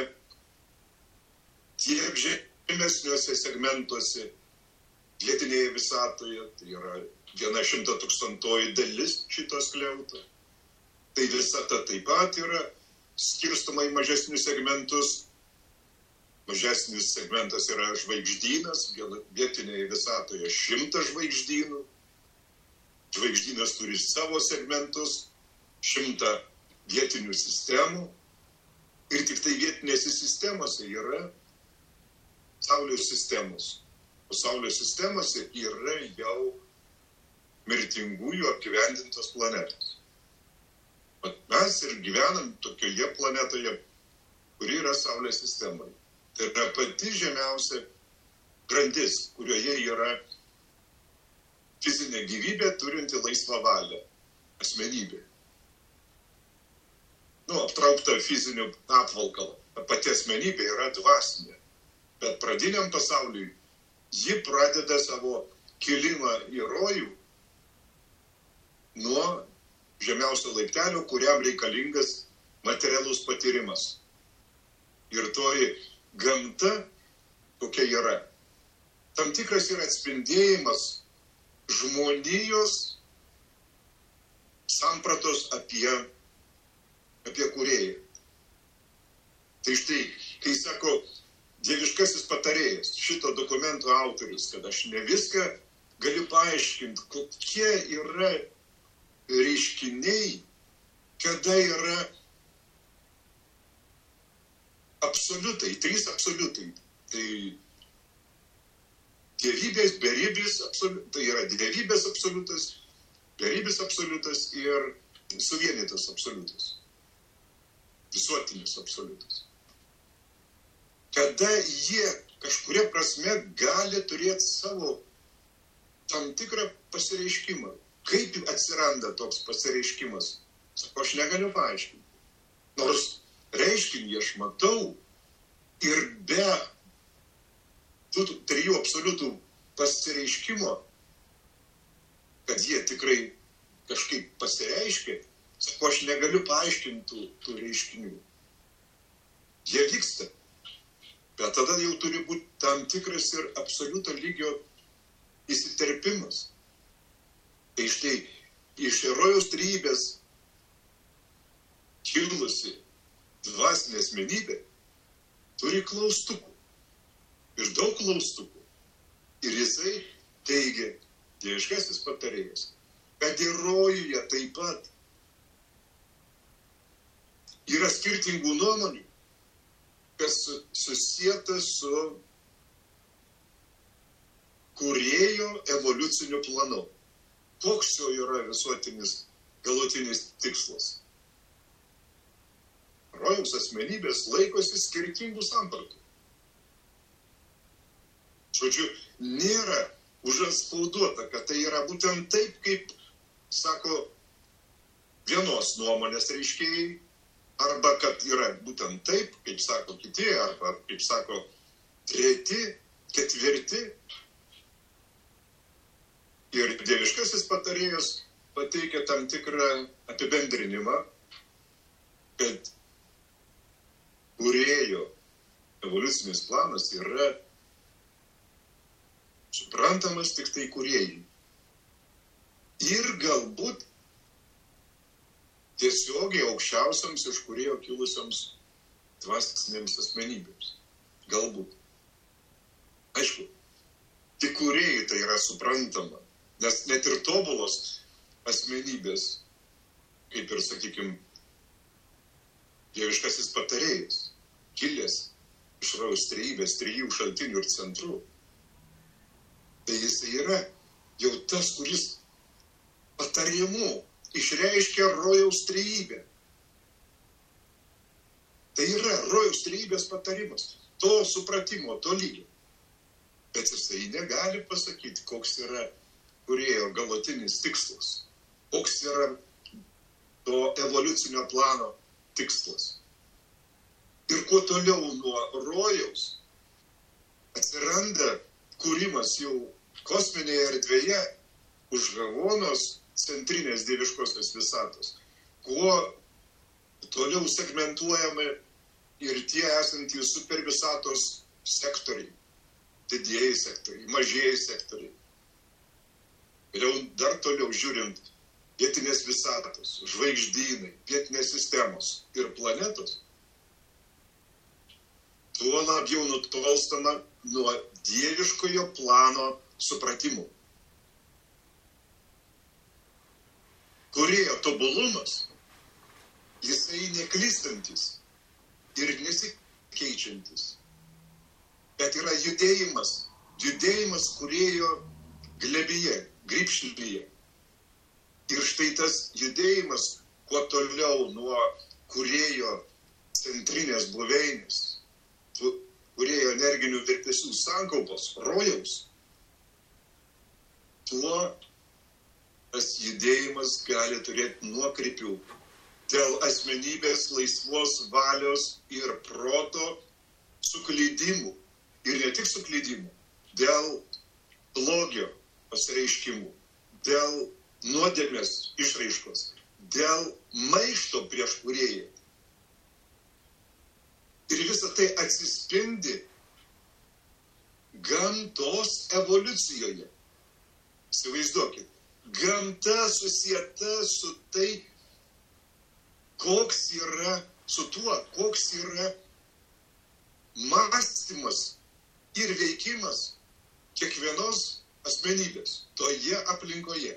tiek žemesniuose segmentuose, vietinėje visatoje, tai yra 1/100,000 dalis šito skliauto. Tai visata taip pat yra skirstoma į mažesnius segmentus. Mažesnis segmentas yra žvaigždynas, vietinėje visatoje 100 žvaigždynų. Žvaigždynas turi savo segmentus, 100 vietinių sistemų. Ir tik tai vietinėse sistemose yra Saulės sistemos. O Saulės sistemose yra jau mirtingųjų apgyvendintos planetos. Bet mes ir gyvenam tokioje planetoje, kuri yra Saulės sistemoje. Tai yra pati žemiausia grandis, kurioje yra fizinė gyvybė turinti laisvą valią, asmenybė. aptraukta fiziniu apvalkalu. Pati asmenybė yra dvasinė. Bet pradiniam pasauliui ji pradeda savo kilimą į rojų nuo žemiausio laiptelio, kuriam reikalingas materialus patyrimas. Ir toji gamta, kokia yra, tam tikras yra atspindėjimas žmonijos sampratos apie kūrėją. Tai štai, kai sako dieviškasis patarėjas, šito dokumento autorius, kad aš ne viską galiu paaiškinti, kokie yra reiškiniai, kada yra absoliutai, 3 absoliutai. Tai dievybės, beribės absoliutas, tai yra dievybės absoliutas, beribės absoliutas ir suvienytas absoliutas. Visuotinis absoliutas. Kada jie kažkuria prasme gali turėti savo tam tikrą pasireiškimą. Kaip atsiranda toks pasireiškimas? Sako, aš negaliu paaiškinti. Nors reiškinį aš matau ir be tų 3 absoliutų pasireiškimo, kad jie tikrai kažkaip pasireiškia, sako, aš negaliu paaiškinti tų reiškinių. Jie vyksta. Bet tada jau turi būti tam tikras ir absoliuto lygio įsiterpimas. Tai štai iš rojaus trejybės kilusi dvasinė asmenybė turi klaustukų. Ir daug klaustukų. Ir jisai teigia, dieviškasis patarėjas, kad ir rojuje taip pat yra skirtingų nuomonių, kas susieta su kūrėjo evoliuciniu planu. Koks jo yra visuotinis galutinis tikslas? Rojaus asmenybės laikosi skirtingų sampratų. Žodžiu, nėra užanspauduota, kad tai yra būtent taip, kaip sako vienos nuomonės reiškėjai, arba kad yra būtent taip, kaip sako kiti, arba kaip sako treti, ketvirti. Ir dieviškasis patarėjas pateikia tam tikrą apibendrinimą, kad kūrėjo evoliucinis planas yra suprantamas tik tai kūrėjai. Ir galbūt tiesiogiai aukščiausiams iš kūrėjo kilusiams dvasinėms asmenybėms. Galbūt. Aišku, tik kūrėjai tai yra suprantama, nes net ir tobulos asmenybės, kaip ir, sakykime, dieviškasis patarėjas, kilęs iš rojaus trejybės, 3 šaltinių ir centrų, tai jis yra jau tas, kuris patarimu išreiškia rojaus trejybę. Tai yra rojaus trejybės patarimas, to supratimo, to lygio. Bet jisai negali pasakyti, koks yra kūrėjo galutinis tikslas, koks yra to evoliucinio plano tikslas. Ir kuo toliau nuo rojaus atsiranda kūrimas jau kosminėje erdvėje už Havonos centrinės dieviškosios visatos. Kuo toliau segmentuojami ir tie esantys supervisatos sektoriai, didieji sektoriai, mažieji sektoriai. Vėliau dar toliau žiūrint vietinės visatos, žvaigždynai, vietinės sistemos ir planetos, tuo labiau nutolstama nuo dieviškojo plano supratimų. Kūrėjo tobulumas, jisai neklystantis ir nesikeičiantis, bet yra judėjimas kūrėjo glėbyje, grybšlyje. Ir štai tas judėjimas, kuo toliau nuo kūrėjo centrinės buveinės, kūrėjo energinių virpesių sankaupos, rojaus, tuo tas judėjimas gali turėti nuokrypių dėl asmenybės laisvos valios ir proto suklydimų. Ir ne tik suklydimų, dėl blogio pasireiškimų, dėl nuodėmės išraiškos, dėl maišto prieš kūrėją. Ir visa tai atsispindi gamtos evoliucijoje. Įsivaizduokit, gamta susieta su tai, koks yra mąstymas ir veikimas kiekvienos asmenybės toje aplinkoje.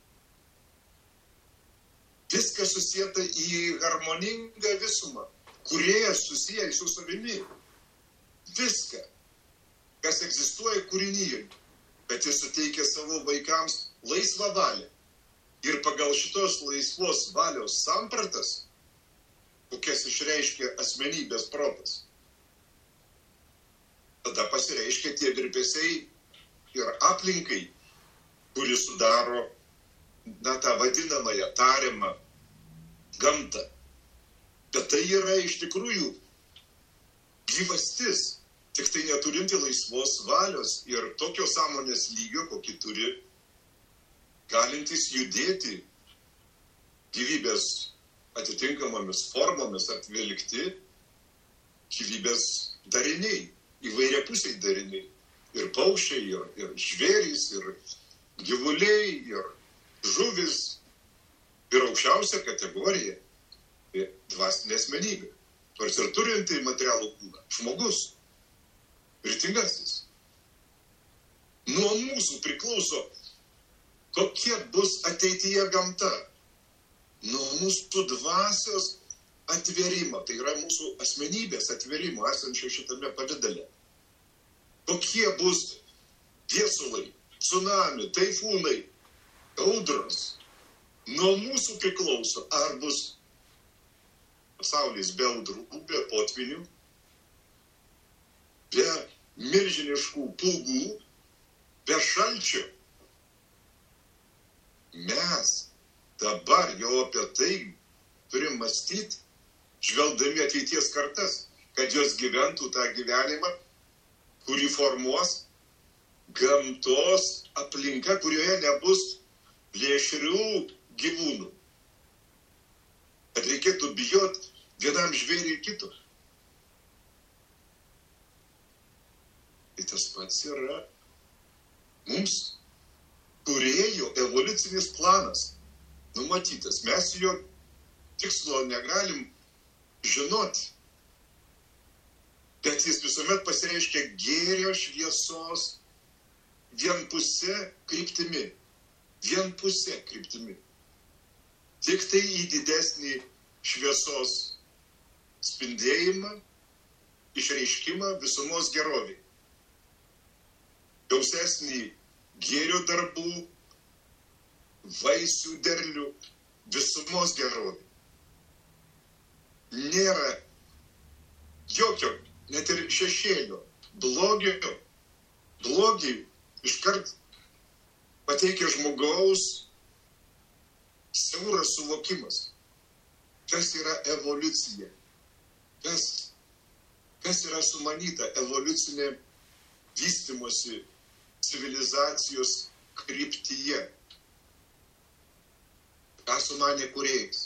Viskas susieta į harmoningą visumą, kūrėjas susiję su savimi. Viską, kas egzistuoja kūrinyje, bet jis suteikia savo vaikams laisvą valią. Ir pagal šitos laisvos valios sampratas, kokias išreiškia asmenybės protas, tada pasireiškia tie virpesiai ir aplinkai, kuri sudaro, tą vadinamąją tariamą gamtą. Bet tai yra iš tikrųjų gyvastis, tik tai neturinti laisvos valios ir tokio sąmonės lygio, kokį turi, galintis judėti gyvybės atitinkamomis formomis atvilkti gyvybės dariniai, įvairiapusiai dariniai. Ir paukščiai, ir žvėrys, ir gyvuliai, ir žuvis, ir aukščiausia kategorija - dvasinė asmenybė. Nors ir turinti materialų kūną, žmogus, mirtingasis. Nuo mūsų priklauso, kokia bus ateityje gamta. Nuo mūsų dvasios atvėrimo, tai yra mūsų asmenybės atvėrimo esančio šitame pavidale. Kokie bus viesulai, tsunami, taifūnai, audros. Nuo mūsų priklauso, ar bus pasaulis be audrų, be potvinių, be milžiniškų pūgų, be šalčio. Mes dabar jau apie tai turim mąstyti, žvelgdami ateities kartas, kad jos gyventų tą gyvenimą, kurį formuos gamtos aplinka, kurioje nebus plėšrių gyvūnų. Kad reikėtų bijoti vienam žvėriui kito. Tai tas pats yra mums kūrėjo evoliucinis planas numatytas. Mes jo tikslo negalim žinoti. Bet jis visuomet pasireiškia gėrio šviesos vienpusė kryptimi. Vienpusė kryptimi. Tik tai į didesnį šviesos spindėjimą, išreiškimą visumos gerovį. Gausesnį gėrio darbų, vaisių derlių, visumos gerovį. Nėra jokio, net ir šešėlio, blogio. Blogį iškart pateikia žmogaus siauras suvokimas. Kas yra evoliucija? Kas yra sumanyta evoliucinė vystymosi civilizacijos kryptyje? Ką sumanė kūrėjas?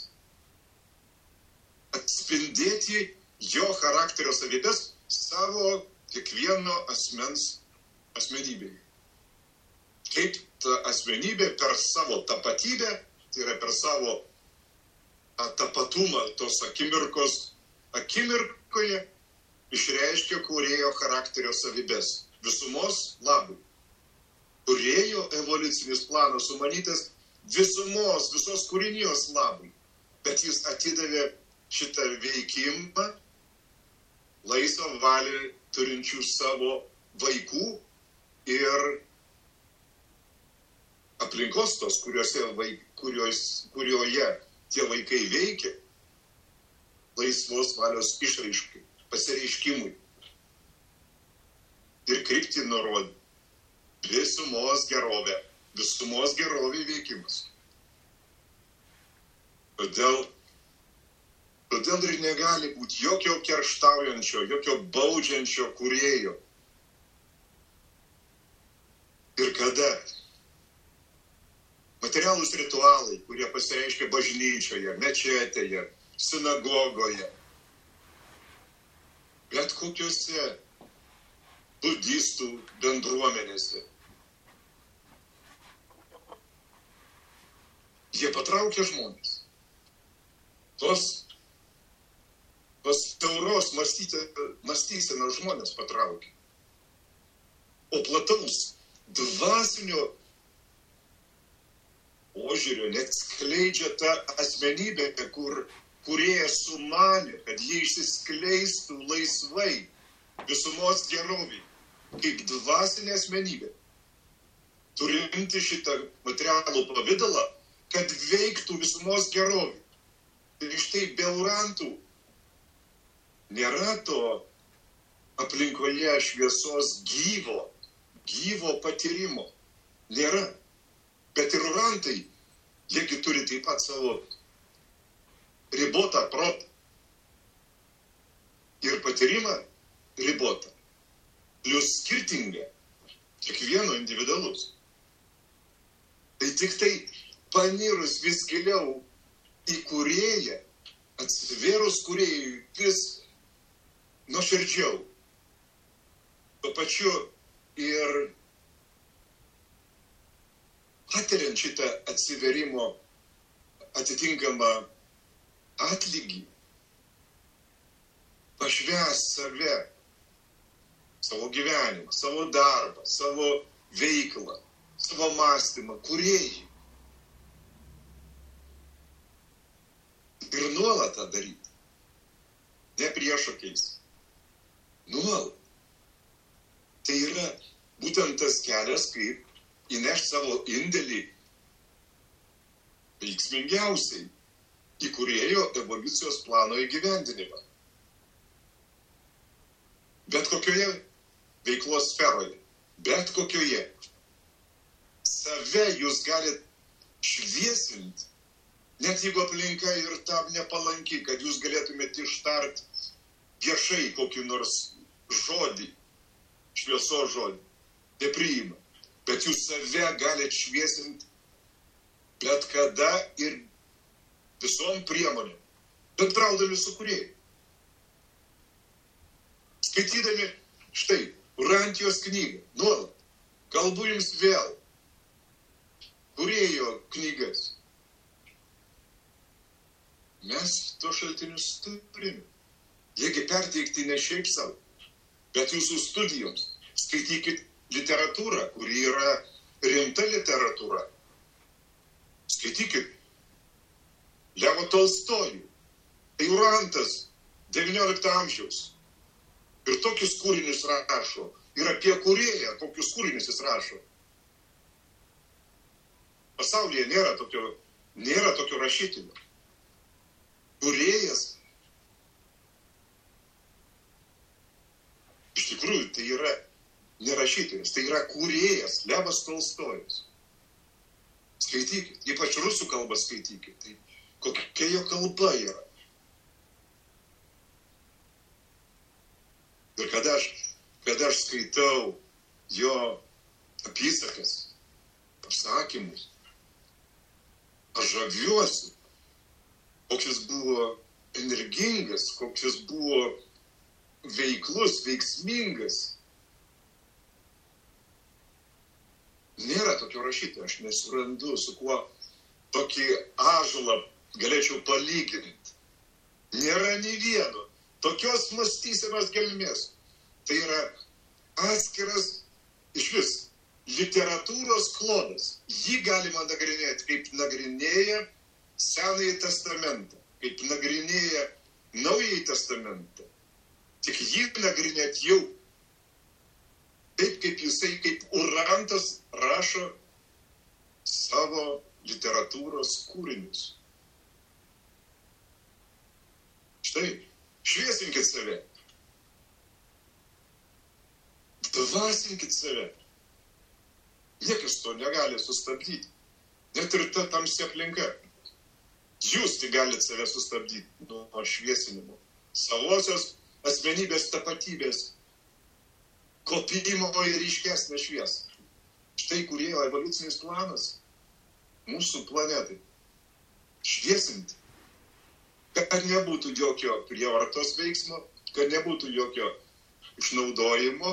Atspindėti jo charakterio savybes savo kiekvieno asmens asmenybėje. Kaip ta asmenybė per savo tapatybę, tai yra per savo tapatumą tos akimirkoje išreiškia kūrėjo charakterio savybes visumos labui. Kūrėjo evoliucinis planas sumanytas visos kūrinijos labui, bet jis atidavė šitą veikimą laisvą valią turinčių savo vaikų ir aplinkos tos, kurioje tie vaikai veikia, laisvos valios išraiškai, pasireiškimui. Ir kryptį nurodė visumos gerovė veikimas. Todėl Todėl ir negali būti jokio kerštaujančio, jokio baudžiančio kūrėjo. Ir kada materialūs ritualai, kurie pasireiškia bažnyčioje, mečetėje, sinagogoje, bet kokiuose budistų bendruomenėse, jie patraukia žmonės. Tos siauros mąstysenos žmonės patraukia. O plataus dvasinio požiūrio net skleidžia tą asmenybę, kur kūrėjas sumanė, kad jie išsiskleistų laisvai visumos gerovį, kaip dvasinė asmenybė, turinti šitą materialų pavydalą, kad veiktų visumos gerovį. Tai štai be urantų nėra to aplinkoje šviesos gyvo patyrimo. Nėra. Bet ir urantai, jiegi turi taip pat savo ribotą protą. Ir patyrimą ribotą. Plius skirtingą. Kiekvieno individualus. Tai tik tai panirus vis giliau į kūrėją, atsivėrus kūrėjui vis nuoširdžiau. Tuo pačiu ir patiriant šitą atsiverimo atitinkamą atlygį, pašvęs save, savo gyvenimą, savo darbą, savo veiklą, savo mąstymą, kūrėjai. Ir nuolat tą daryti. Ne priešokiais. Nuolat. Tai yra būtent tas kelias, kaip įnešti savo indėlį veiksmingiausiai į kūrėjo evoliucijos plano įgyvendinimą. Bet kokioje veiklos sferoje, bet kokioje, save jūs galite šviesinti, net jeigu aplinka ir tam nepalanki, kad jūs galėtumėte ištart viešai kokį nors žodį, šviesos žodį, nepriima. Bet jūs save galite šviesinti bet kada ir visom priemonėm, bendraudami su kūrėju. Skaitydami štai Urantijos knygą, nuolat, kalbu jums vėl, kūrėjo knygas. Mes to šaltinius turime. Jiegi perteikti ne šiaip savo, bet jūsų studijoms. Skaitykit literatūrą, kuri yra rimta literatūra. Skaitykit Levo Tolstojų. Tai Urantas 19 amžiaus. Ir tokius kūrinius rašo. Ir apie kūrėją, kokius kūrinius jis rašo. Pasaulyje nėra tokio rašytinio. Kūrėjas iš tikrųjų tai yra nerašytinis, tai yra kūrėjas, Levas Tolstojus. Skaitykit, ypač rusų kalbą skaitykit, tai kokia jo kalba yra. Ir kada aš skaitau jo apysakas, apsakymus, aš žaviuosi, koks jis buvo energingas, koks jis buvo veiklus, veiksmingas. Nėra tokio rašytojo, aš nesurandu, su kuo tokį ąžuolą galėčiau palyginti. Nėra nei vieno tokios mąstysenos gelmės. Tai yra atskiras išvis literatūros klodas. Jį galima nagrinėti, kaip nagrinėja Senąjį testamentą, kaip nagrinėja Naująjį testamentą. Tik jį nagrinėti jau taip, kaip jisai, kaip Urantas rašo savo literatūros kūrinius. Štai, šviesinkit save. Dvasinkit save. Niekas to negali sustabdyti. Net ir ta tamsi aplinka. Jūs tik galite save sustabdyti nuo šviesinimo. Savosios asmenybės tapatybės kopimo į ryškesnę šviesą. Štai kūrėjo evoliucinis planas mūsų planetai. Šviesinti. Kad nebūtų jokio prievartos veiksmo, kad nebūtų jokio išnaudojimo,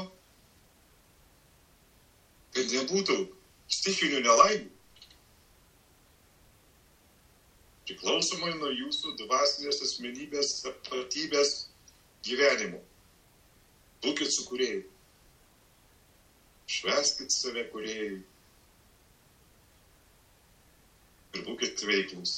kad nebūtų stichinių nelaimių. Priklausomai nuo jūsų dvasinės asmenybės tapatybės gyvenimo. Būkit su kūrėjai. Švęskit save kūrėjai. Ir būkit veiklus.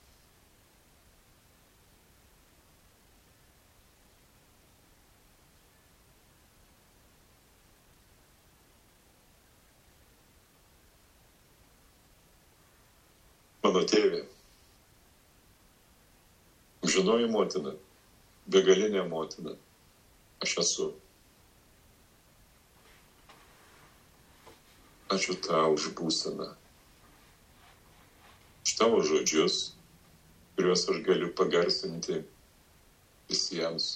Mano tėvė, amžinoji motina, begalinė motina, aš esu. Ačiū tau už būseną, už tavo žodžius, kuriuos aš galiu pagarsinti visiems.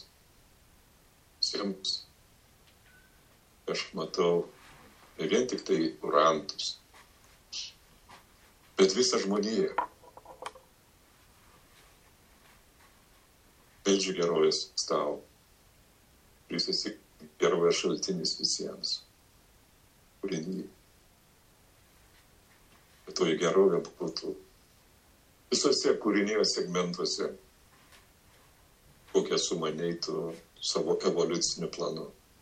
Aš matau ne vien tik tai urantus, bet visą žmoniją. Meldžiu gerovės tau, kuris esi gerovės šaltinis visiems. Kūrinyje. Bet toji gerovė būtų visose kūrinėjo segmentuose, kokią sumaneitų savo evoliuciniu planu.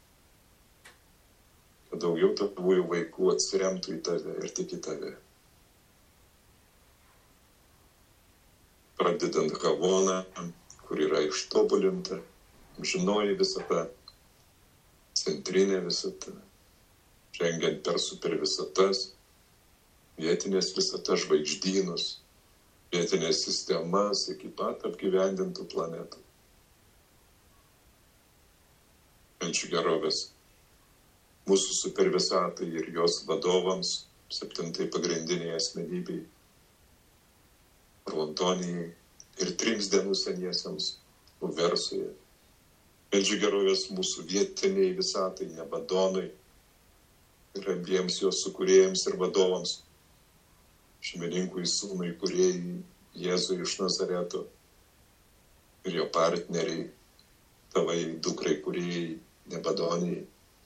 Kad daugiau tavųjų vaikų atsiremtų į tave ir tik į tave. Pradedant Havoną, kur yra ištobulinta, amžinoji visata, centrinė visata, žengiant per super visatas, vietinės visatas žvaigždynus, vietinės sistemas iki pat apgyvendintų planetų. Meldžiu gerovės mūsų super visatai ir jos vadovams, 7 pagrindiniai asmenybei, Orlontonijai ir 3 dienų seniesiams Uversuje. Meldžiu gerovės mūsų vietiniai visatai, Nebadonui ir abiems jos sukūrėjams ir vadovams, šeimininkui sūnui kūrėjai Jėzui iš Nazareto ir jo partneriai, tavai dukrai kūrėjai Nebadonijai.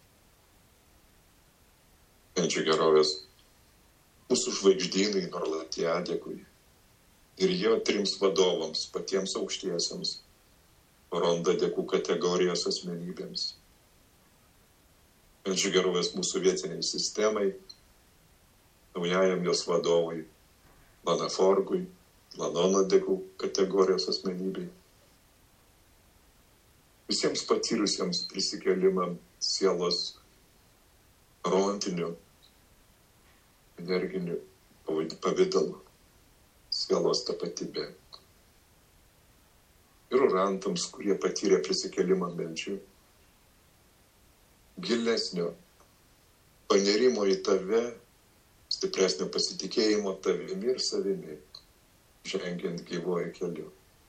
Meldžiu gerovės mūsų žvaigždynai Norlatiadekui ir jo 3 vadovams, patiems aukštiesiems, Rondadekų kategorijos asmenybėms. Meldžiu gerovės mūsų vietiniai sistemai, naujajam jos vadovui, Lanaforgui, Lanonadekų kategorijos asmenybei. Visiems patyrusiems prisikelimą sielos rontiniu, energiniu pavidalu, sielos tapatybė. Ir urantams, kurie patyrė prisikelimą, meldžiu gilesnio panerimo į tave, stipresnio pasitikėjimo tavimi ir savimi, žengiant gyvoje keliu.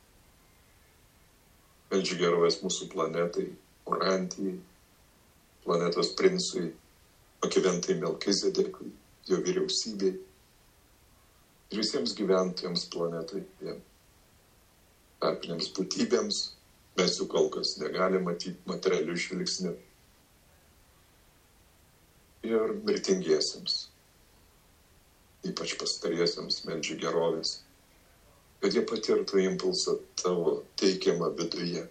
Meldžiu gerovės mūsų planetai, Urantijai, planetos princui, Akiventai Melkizedekui, jo vyriausybei ir visiems gyventojams planetoje, tarpiniams būtybėms, mes jų kol kas negalime matyti materialių žvilgsnių, ir mirtingiesiems, ypač pastariesiems meldžiu gerovės, kad jie patirtų impulsą tavo teikiamą viduje,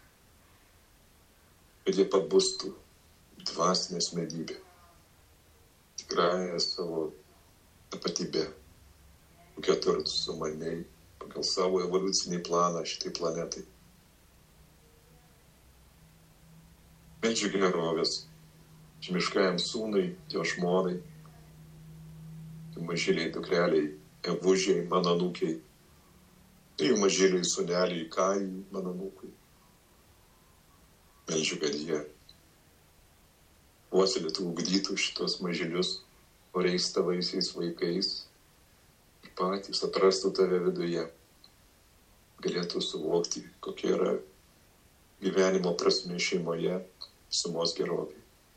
kad jie pabustų dvasinę asmenybę, tikrąją savo tapatybę, kokią tu sumanei pagal savo evoliucinį planą šitai planetai. Meldžiu gerovės žemiškajam sūnui, jo žmonai, jų mažyliai dukreliai, Evužiai, mano anūkiai, ir jų mažyliai sūneliai, Kajai, mano anūkui. Meldžiu, kad jie puoselėtų, ugdytų šitos mažylius oriais tavaisiais vaikais ir patys atrastų tave viduje, galėtų suvokti, kokia yra gyvenimo prasmė šeimoje, sumos gerovė.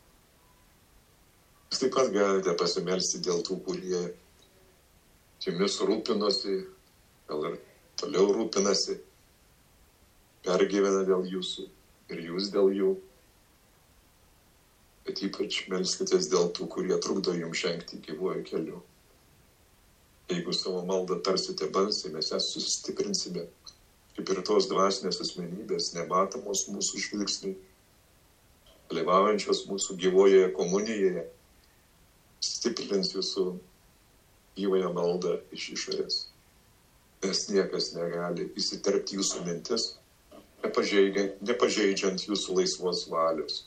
Jūs taip pat galite pasimelsti dėl tų, kurie jumis rūpinosi, gal ir toliau rūpinasi, pergyvena dėl jūsų ir jūs dėl jų. Bet ypač melskitės dėl tų, kurie trukdo jums žengti gyvuoju keliu. Jeigu savo maldą tarsite balsiai, mes jas sustiprinsime, kaip ir tos dvasinės asmenybės, nematomos mūsų žvilgsniai, dalyvaujančios mūsų gyvojoje komunijoje, stiprins jūsų gyvąją maldą iš išorės. Nes niekas negali įsiterpti jūsų mintis, nepažeidžiant jūsų laisvos valios.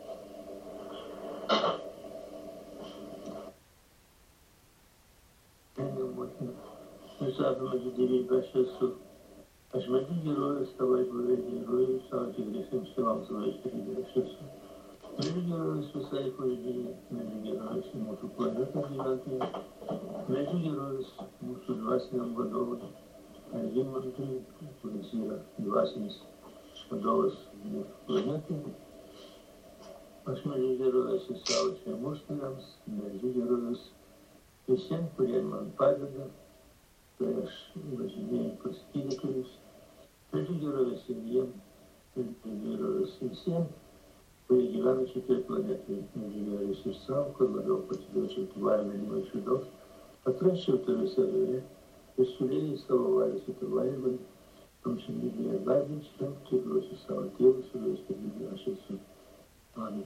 Visų apimanti dievybė aš esu. Aš meldžiu gerovės tavai buveinei, rojui savo tikriesiems tėvams vaistarybė aš esu. Meldžiu gerovės visai kūriniai, meldžiu gerovės mūsų planetos gyventojai, meldžiu gerovės mūsų dvasiniam vadovui, Algimantui, kuris yra dvasinis vadovas mūsų planetai. Aš meldžiu gerovės į savo šeimos nariams, meldžiu gerovės visiems, kurie man padeda, kai aš važinėjau pas gydytojus. Meldžiu gerovės ir jiem, meldžiu gerovės visiems, kurie gyvena šitoje planetoje. Meldžiu gerovės ir savo, kad labiau pasiduočiau tų laiminimą iš vidaus, atrasčiau tave savyje ir sulėjai savo valią su tavo laimai, amžinybėje garbinčiau, tikruosiu savo tėvus ir vaistarybę aš esu. Amen.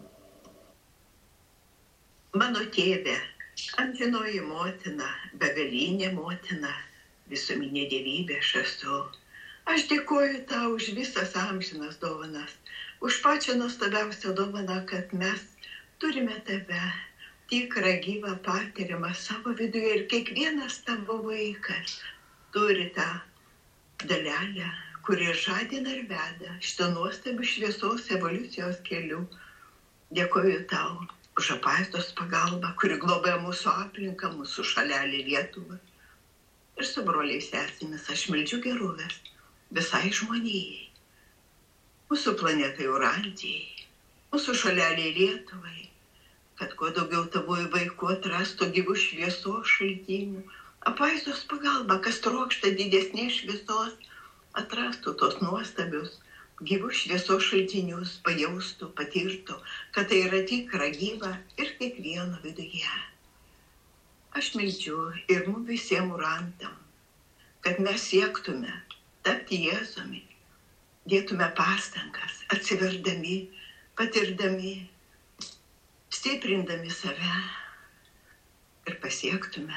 Mano tėve, amžinoji motina, begalinė motina, visuminė dievybė aš esu. Aš dėkoju tau už visas amžinas dovanas, už pačią nuostabiausią dovaną, kad mes turime tave, tikrą gyvą patiriamą savo viduje ir kiekvienas tavo vaikas turi tą dalelę, kuri žadina ir veda šitą nuostabių šviesos evoliucijos keliu. Dėkoju tau už apvaizdos pagalbą, kuri globia mūsų aplinką, mūsų šalelį Lietuvą. Ir su broliais sesėmis aš meldžiu gerovės visai žmonijai, mūsų planetai Urantijai, mūsų šalelį Lietuvai, kad kuo daugiau tavųjų vaikų atrastų gyvų šviesos šaltinių, apvaizdos pagalba, kas trokšta didesnės šviesos, atrastų tos nuostabius gyvus šviesos šaltinius, pajaustų, patirtų, kad tai yra tikra gyva ir kiekvieno viduje. Aš meldžiu ir mums visiems urantam, kad mes siektume tapti Jėzumi, dėtume pastangas, atsiverdami, patirdami, stiprindami save ir pasiektume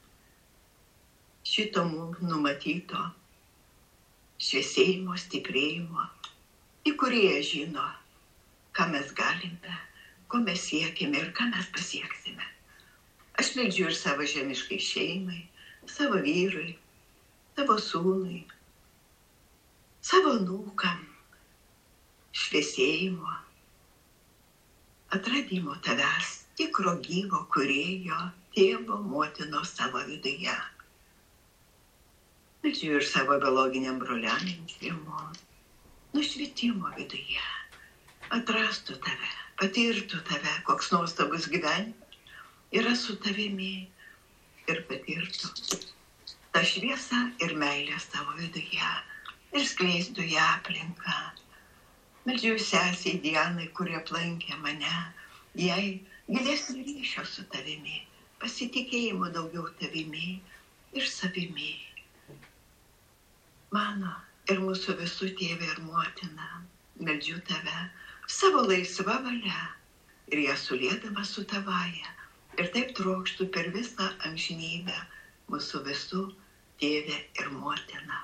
šito mums numatyto šviesėjimo, stiprėjimo, į kurį žino, ką mes galime, ko mes siekime ir ką mes pasieksime. Aš meldžiu ir savo žemiškai šeimai, savo vyrui, savo sūnui, savo anūkam, šviesėjimo, atradimo tavęs, tikro gyvo kūrėjo, tėvo, motinos savo viduje. Meldžiu ir savo biologiniam broliam šeimom, nušvitimo viduje, atrastų tave, patirtų tave, koks nuostabus gyvenimas yra su tavimi ir patirtų tą šviesą ir meilę savo viduje ir skleistų ją aplinką. Meldžiu sesiai Dianai, kurie aplankė mane, jai gilesnio ryšio su tavimi, pasitikėjimo daugiau tavimi ir savimi. Mano ir mūsų visų tėvė ir motina, meldžiu tave savo laisvą valią ir ją sulėdama su tavaja. Ir taip trokštų per visą amžinybę mūsų visų tėvė ir motina.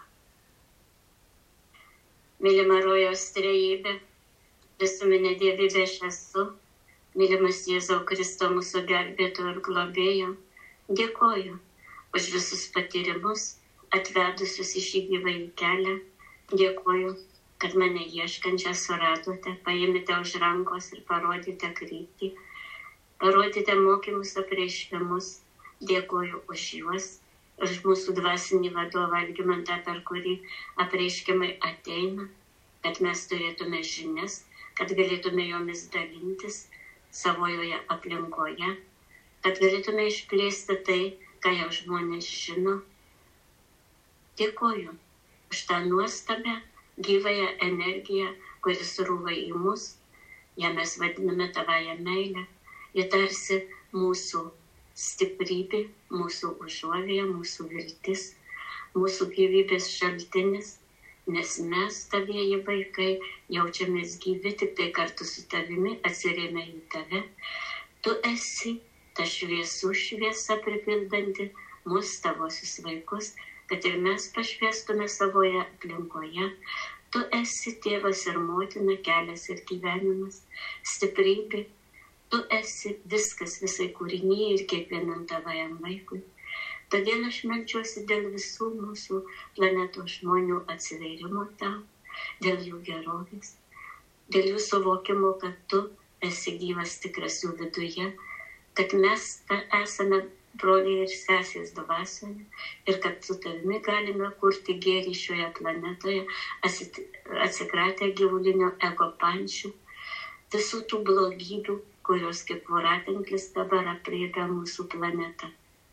Mylima rojaus trejybė, visuminė dievybė aš esu, mylimas Jėzau Kristo mūsų gelbėtojo ir globėjo, dėkoju už visus patyrimus, atvedusius į šį gyvąjį kelią. Dėkoju, kad mane ieškančią suradote, paėmėte už rankos ir parodėte kryptį, parodėte mokymus, apreiškimus. Dėkoju už juos už mūsų dvasinį vadovą Algimantą, per kurį apreiškimai ateina, kad mes turėtume žinias, kad galėtume jomis dalintis savojoje aplinkoje, kad galėtume išplėsti tai, ką jau žmonės žino. Dėkoju už tą nuostabią gyvąją energiją, kuris rūva į mus, ją mes vadiname tavąją meilę, ji tarsi mūsų stiprybė, mūsų užuovėja, mūsų viltis, mūsų gyvybės šaltinis, nes mes, tavieji vaikai, jaučiamės gyvi tik tai kartu su tavimi, atsirėmę į tave. Tu esi ta šviesų šviesa pripildanti mus, tavosius vaikus, kad ir mes pašviestume savoje aplinkoje. Tu esi tėvas ir motina, kelias ir gyvenimas, stiprybė. Tu esi viskas visai kūrinyje ir kiekvienam tavajam vaikui. Todėl aš meldžiuosi dėl visų mūsų planetos žmonių atsivėrimo tau, dėl jų gerovės, dėl jų suvokimo, kad tu esi gyvas tikras jų viduje, kad mes esame broliai ir sesės dvasioje ir kad su tavimi galime kurti gėrį šioje planetoje, atsikratę gyvulinio ego pančių, visų tų blogybių, kurios kaip voratinklis dabar aprėpia mūsų planetą.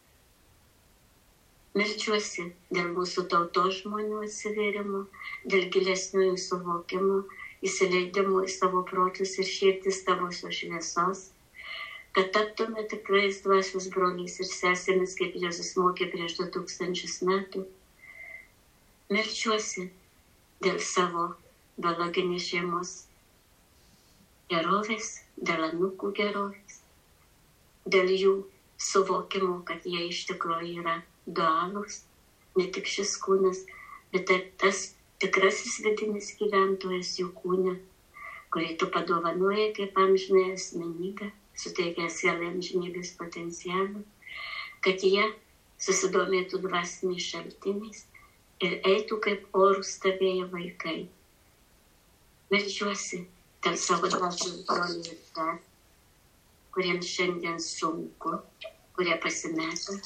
Meldžiuosi dėl mūsų tautos žmonių atsivėrimo, dėl gilesnių jų suvokimo, įsileidimo į savo protus ir širdis tavosios šviesos, kad taptume tikrais dvasios broliais ir sesėmis, kaip Jėzus mokė prieš 2000 metų. Meldžiuosi dėl savo biologinės šeimos gerovės, dėl anūkų gerovės, dėl jų suvokimo, kad jie iš tikrųjų yra dualūs, ne tik šis kūnas, bet ir tas tikrasis vidinis gyventojas jų kūne, kurį tu padovanoji kaip amžinąją asmenybę, suteikęs sielai amžinybės potencialą, kad jie susidomėtų dvasiniais šaltiniais ir eitų kaip orūs tavieji vaikai. Meldžiuosi dėl savo dvasios brolių ir sesės, kuriems šiandien sunku, kurie pasimetę,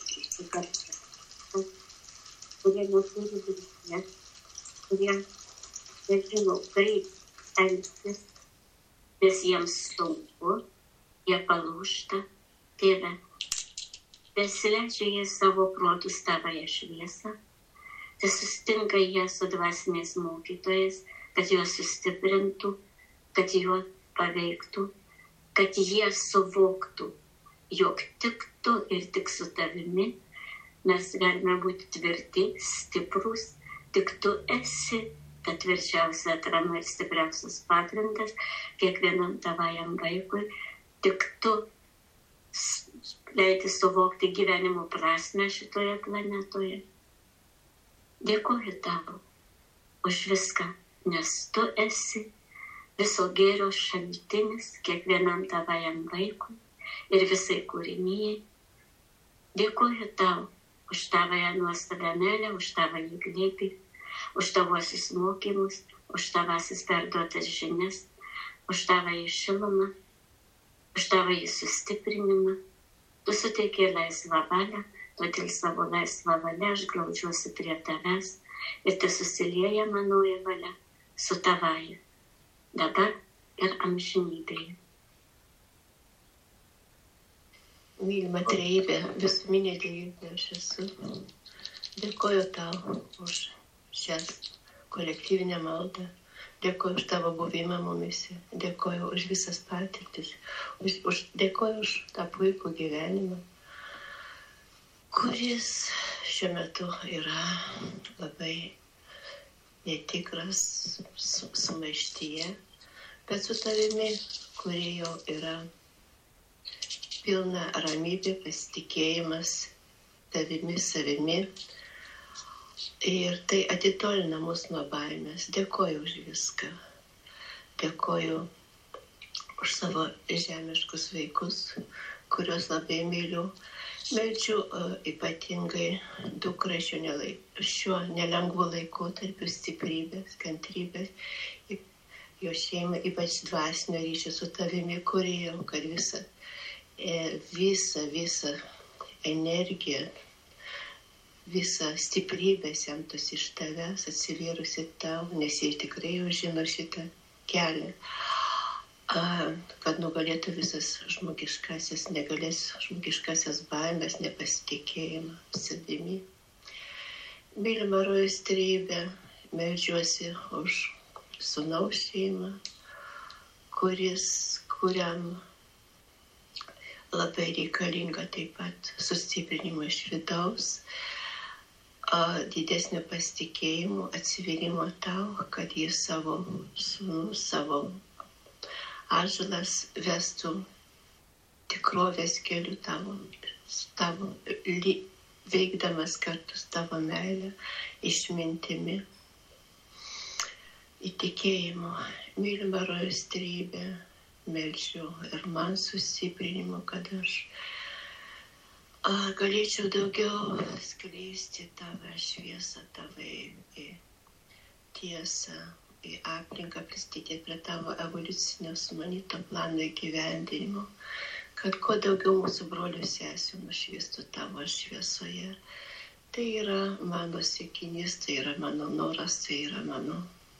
kurie neturi vilties, kurie nežino, kaip elgtis, nes jiems sunku, jie palūžta. Tėve, besileidžia jie savo protus tavąją šviesą, tai susitinka jie su dvasiniais mokytojais, kad juos sustiprintų, kad juos paveiktų, kad jie suvoktų, jog tik tu ir tik su tavimi mes galime būti tvirti, stiprus, tik tu esi ta tvirčiausia atrama ir stipriausias pagrindas kiekvienam tavajam vaikui, tik tu leidi suvokti gyvenimo prasmę šitoje planetoje. Dėkoju tau už viską, nes tu esi viso gėrio šaltinis kiekvienam tavajam vaikui ir visai kūrinyjei. Dėkoju tau už tavąją nuostabią meilę, už tavąjį glėbį, už tavosius mokymus, už tavasis perduotas žinias, už tavąjį šilumą, už tavąjį sustiprinimą. Tu suteikė laisvą valią, todėl savo laisvą valią aš glaudžiuosi prie tavęs ir tai susilieja manoji valia su tavąja, dabar ir amžinybėje. Mylima trejybė, visuminė dievybė aš esu. Dėkoju tau už šią kolektyvinę maldą. Dėkoju už tavo buvimą mumise. Dėkoju už visas patirtis. Dėkoju už tą puikų gyvenimą, kuris šiuo metu yra labai netikras, sumaištyje, bet su tavimi, kurie jau yra pilna ramybė, pasitikėjimas tavimi, savimi. Ir tai atitolina mus nuo baimės. Dėkoju už viską. Dėkoju už savo žemiškus vaikus, kuriuos labai myliu. Meldžiu ypatingai dukrai šiuo nelengvu laikotarpiu stiprybės, kantrybės, jo šeimą, ypač dvasinio ryšio su tavimi, kūrėjau, kad visą energiją visa stiprybė semtus iš tavęs, atsivėrusi tau, nes jie tikrai jau žino šitą kelią, kad nugalėtų visas žmogiškasis negalės, žmogiškasis baimės, nepasitikėjimą savimi. Mylima Rojaus Trejybė, meldžiuosi už sūnaus šeimą, kuriam labai reikalinga taip pat sustiprinimo iš vidaus, didesnio pasitikėjimo, atsivėrimo tau, kad jis savo sūnų, savo atžalas vestų tikrovės keliu tavo veikdamas kartu su tavo meilė, išmintimi, įtikėjimu. Mylima Rojaus Trejybė, meldžiu ir man sustiprinimo, kad aš galėčiau daugiau skleisti tavo šviesą, tavo tiesą, į aplinką, pristatyti prie tavo evoliucinio sumanyto plano įgyvendinimo, kad kuo daugiau mūsų brolių sesių nušviestų tavo šviesoje. Tai yra mano siekinys, tai yra mano noras, tai yra mano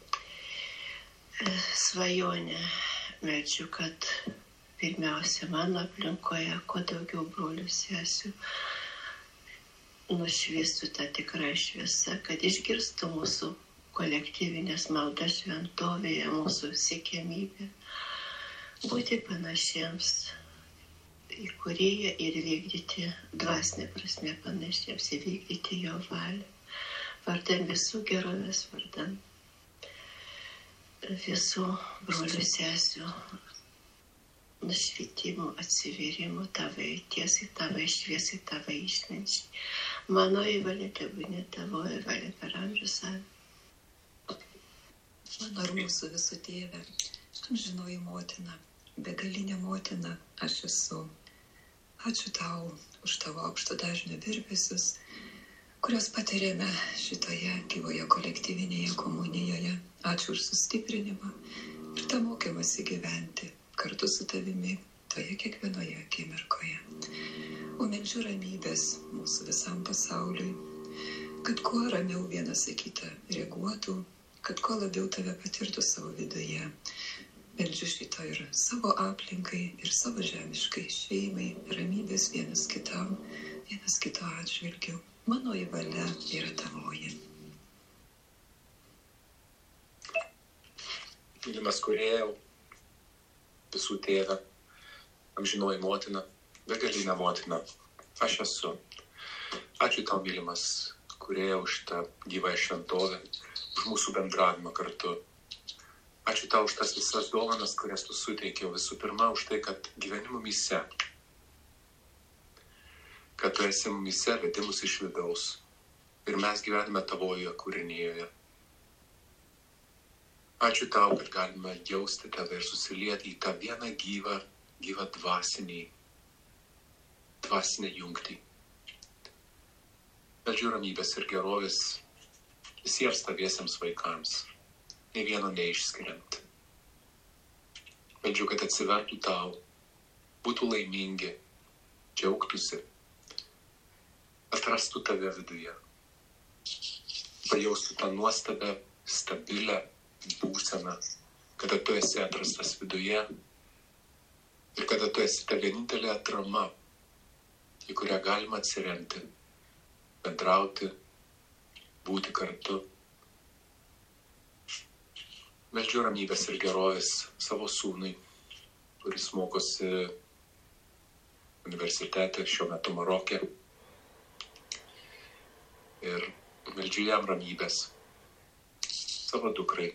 svajonė. Meldžiu, kad pirmiausia mano aplinkoje kuo daugiau brolių sesių nušviestų tą tikrą šviesą, kad išgirstų mūsų kolektyvinės maldas šventovėje, mūsų siekiamybė būti panašiems į Kūrėją ir vykdyti dvasinę prasme panašiems, įvykdyti jo valią. Vardan visų gerovės, vardan visų brolių sesių nušvitimų, atsivėrimų tavai tiesai, tavai šviesai, tavai išminčiai. Manoji valia tebūnie tavoji valia per amžius. Mano ir mūsų visų Tėve, amžinoji motina, begalinė motina, aš esu. Ačiū tau už tavo aukšto dažnio virpesius, kuriuos patiriame šitoje gyvoje kolektyvinėje komunijoje. Ačiū už sustiprinimą ir tą mokymąsi gyventi kartu su tavimi toje kiekvienoje akimirkoje. O meldžiu ramybės mūsų visam pasauliui, kad kuo ramiau vienas į kitą reaguotų, kad kuo labiau tave patirtų savo viduje. Meldžiu šito ir savo aplinkai, ir savo žemiškai šeimai, ramybės vienas kitam, vienas kito atžvilgiu. Manoji valia yra tavoji. Mylimas Kūrėjau, visų Tėve, amžinoji motina, begalinė motina, aš esu. Ačiū tau, mylimas Kūrėjau, už tą gyvąją šventovę, už mūsų bendravimą kartu. Ačiū tau už tas visas dovanas, kurias tu suteikiau. Visų pirma, už tai, kad gyveni mumyse. Kad tu esi mumyse, vedi mus iš vidaus. Ir mes gyvename tavoje kūrinyje. Ačiū tau, kad galime jausti tave ir susilieti į tą vieną gyvą dvasinę jungtį. Meldžiu ramybės ir gerovės visiems taviesiems vaikams, nei vieno neišskiriant. Meldžiu, kad atsivertų tau, būtų laimingi, džiaugtųsi, atrastų tave viduje, pajaustų tą nuostabę, stabilę būseną, kada tu esi atrastas viduje ir kada tu esi ta vienintelė atrama, į kurią galima atsiremti, bendrauti, būti kartu. Meldžiu ramybės ir gerovės savo sūnui, kuris mokosi universitete šiuo metu Maroke. Ir meldžiu jam ramybės savo dukrai,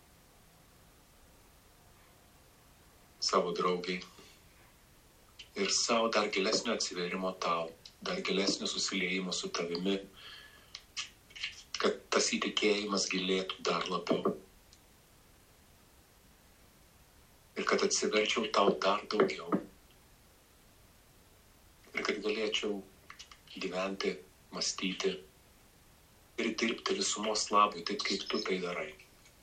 savo draugai ir savo dar gilesnio atsivėrimo tau, dar gilesnio susiliejimo su tavimi, kad tas įtikėjimas gilėtų dar labiau. Ir kad atsiverčiau tau dar daugiau. Ir kad galėčiau gyventi, mąstyti ir dirbti visumos labui, taip kaip tu tai darai.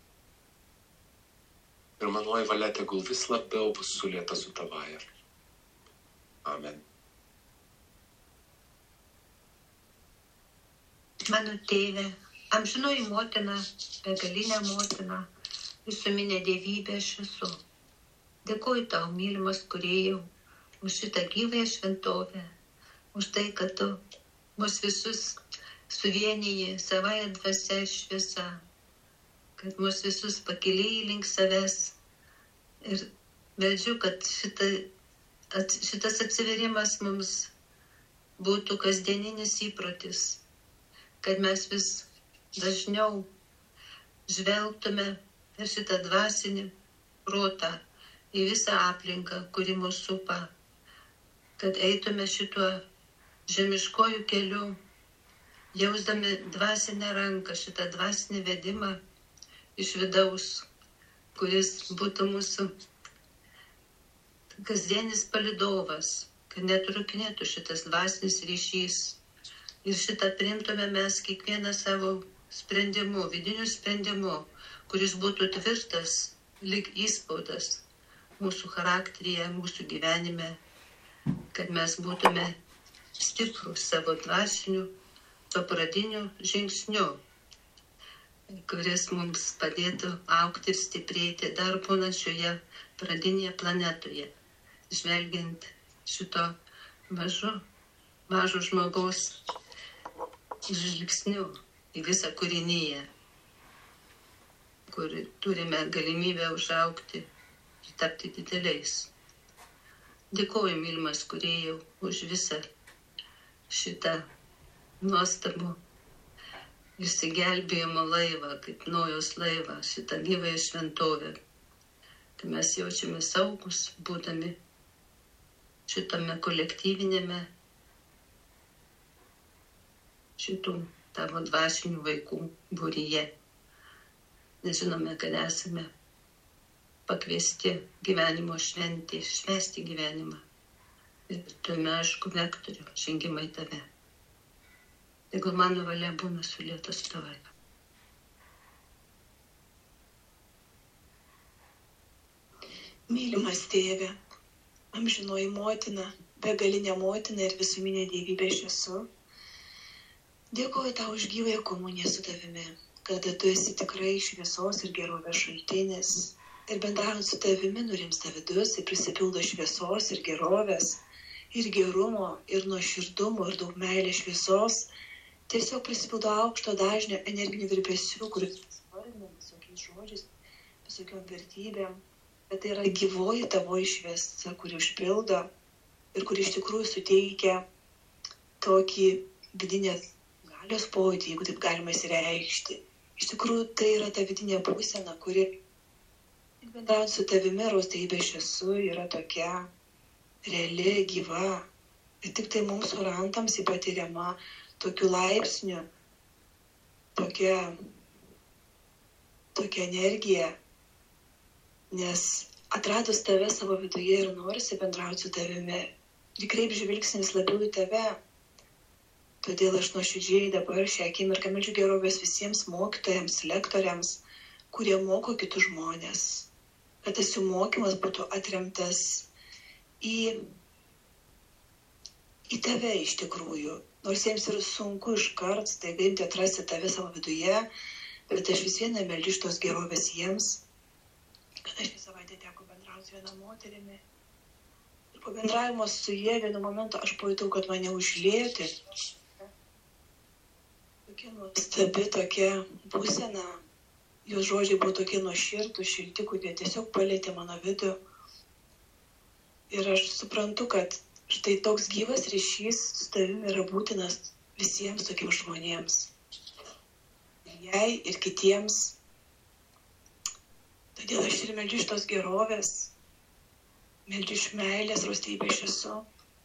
Ir manoji valia tegul vis labiau bus sulieta su tavaja. Amen. Mano tėve, amžinoji motina, begalinė motina, visuminė dievybė aš esu. Dėkoju tau, mylimas kūrėjau, už šitą gyvąją šventovę, už tai, kad tu mus visus suvieniji savąją dvasią ir šviesą, kad mus visus pakėlėjai link savęs. Ir meldžiu, kad šitas atsiverimas mums būtų kasdieninis įprotis, kad mes vis dažniau žvelgtume per šitą dvasinį protą į visą aplinką, kuri mus supa, kad eitume šituo žemiškojų keliu, jausdami dvasinę ranką, šitą dvasinį vedimą iš vidaus, kuris būtų mūsų kasdienis palydovas, kad netrūkinėtų šitas dvasinis ryšys. Ir šitą priimtume mes kiekvieną savo sprendimu, vidiniu sprendimu, kuris būtų tvirtas, lyg įspaudas mūsų charakteryje, mūsų gyvenime, kad mes būtume stiprus savo dvasiniu, to pradiniu žingsniu, kuris mums padėtų augti ir stiprėti dar būnant šioje pradinėje planetoje, žvelgiant šito mažo žmogaus žvilgsniu į visą kūrinyje, kur turime galimybę užaugti ir tapti dideliais. Dėkoju, mylimas kūrėjau, už visą šitą nuostabų išsigelbėjimo laivą, kaip Nojaus laivą, šitą gyvąją šventovę, kai mes jaučiame saugus, būdami šitame kolektyvinėme šitų tavo dvasinių vaikų būryje. Nes žinome, kad esame pakviesti gyvenimo šventį, švęsti gyvenimą. Ir turime aišku vektorių, žengimą į tave. Tegul mano valia būna sulėta su tavai. Mylimas tėve, amžinoji motina, begalinė motina ir visuminė dievybė aš esu. Dėkoju tau už gyvąją komuniją su tavimi, kad tu esi tikrai šviesos ir gerovės šaltinis. Ir bendraujant su tavimi nurimsta vidus ir prisipildo šviesos ir gerovės, ir gerumo, ir nuoširdumo, ir daug meilės šviesos. Tiesiog prisipildo aukšto dažnio energinių virpesių, kuris svarbina visokiais žodžiais, visokiom vertybėm. Bet tai yra gyvoji tavoji šviesa, kuri užpildo ir kuri iš tikrųjų suteikia tokį vidinę galios pojūtį, jeigu taip galima įsireikšti. Iš tikrųjų tai yra ta vidinė būsena, kuri bendraujant su tavimi, raustybė aš esu, yra tokia reali, gyva. Ir tik tai mums orantams įpatiriama tokiu laipsniu, tokia energija. Nes atradus tave savo viduje ir norisi bendrauti su tavimi, ir kreip žvilgsnis labiau į tave. Todėl aš nuoširdžiai dabar šią akimirką meldžiu gerovės visiems mokytojams, lektoriams, kurie moko kitus žmonės. Kad tas jų mokymas būtų atremtas į tave iš tikrųjų. Nors jiems yra sunku iškart staiga imti atrasti tave savo viduje, bet aš vis vieną meldžiu iš tos gerovės jiems. Kad aš šį savaitę teko bendrauti su viena moterimi. Ir po bendravimo su jie vienu momentu aš pajutau, kad mane užlieti. Tokia nuostabi, tokia būsena. Jos žodžiai buvo tokie nuoširdūs, šilti, kurie tiesiog palėtė mano vidų. Ir aš suprantu, kad štai toks gyvas ryšys su tavimi yra būtinas visiems tokiems žmonėms. Ir jai, ir kitiems. Todėl aš ir meldžiu iš tos gerovės, meldžiu iš meilės, rūstybė aš esu.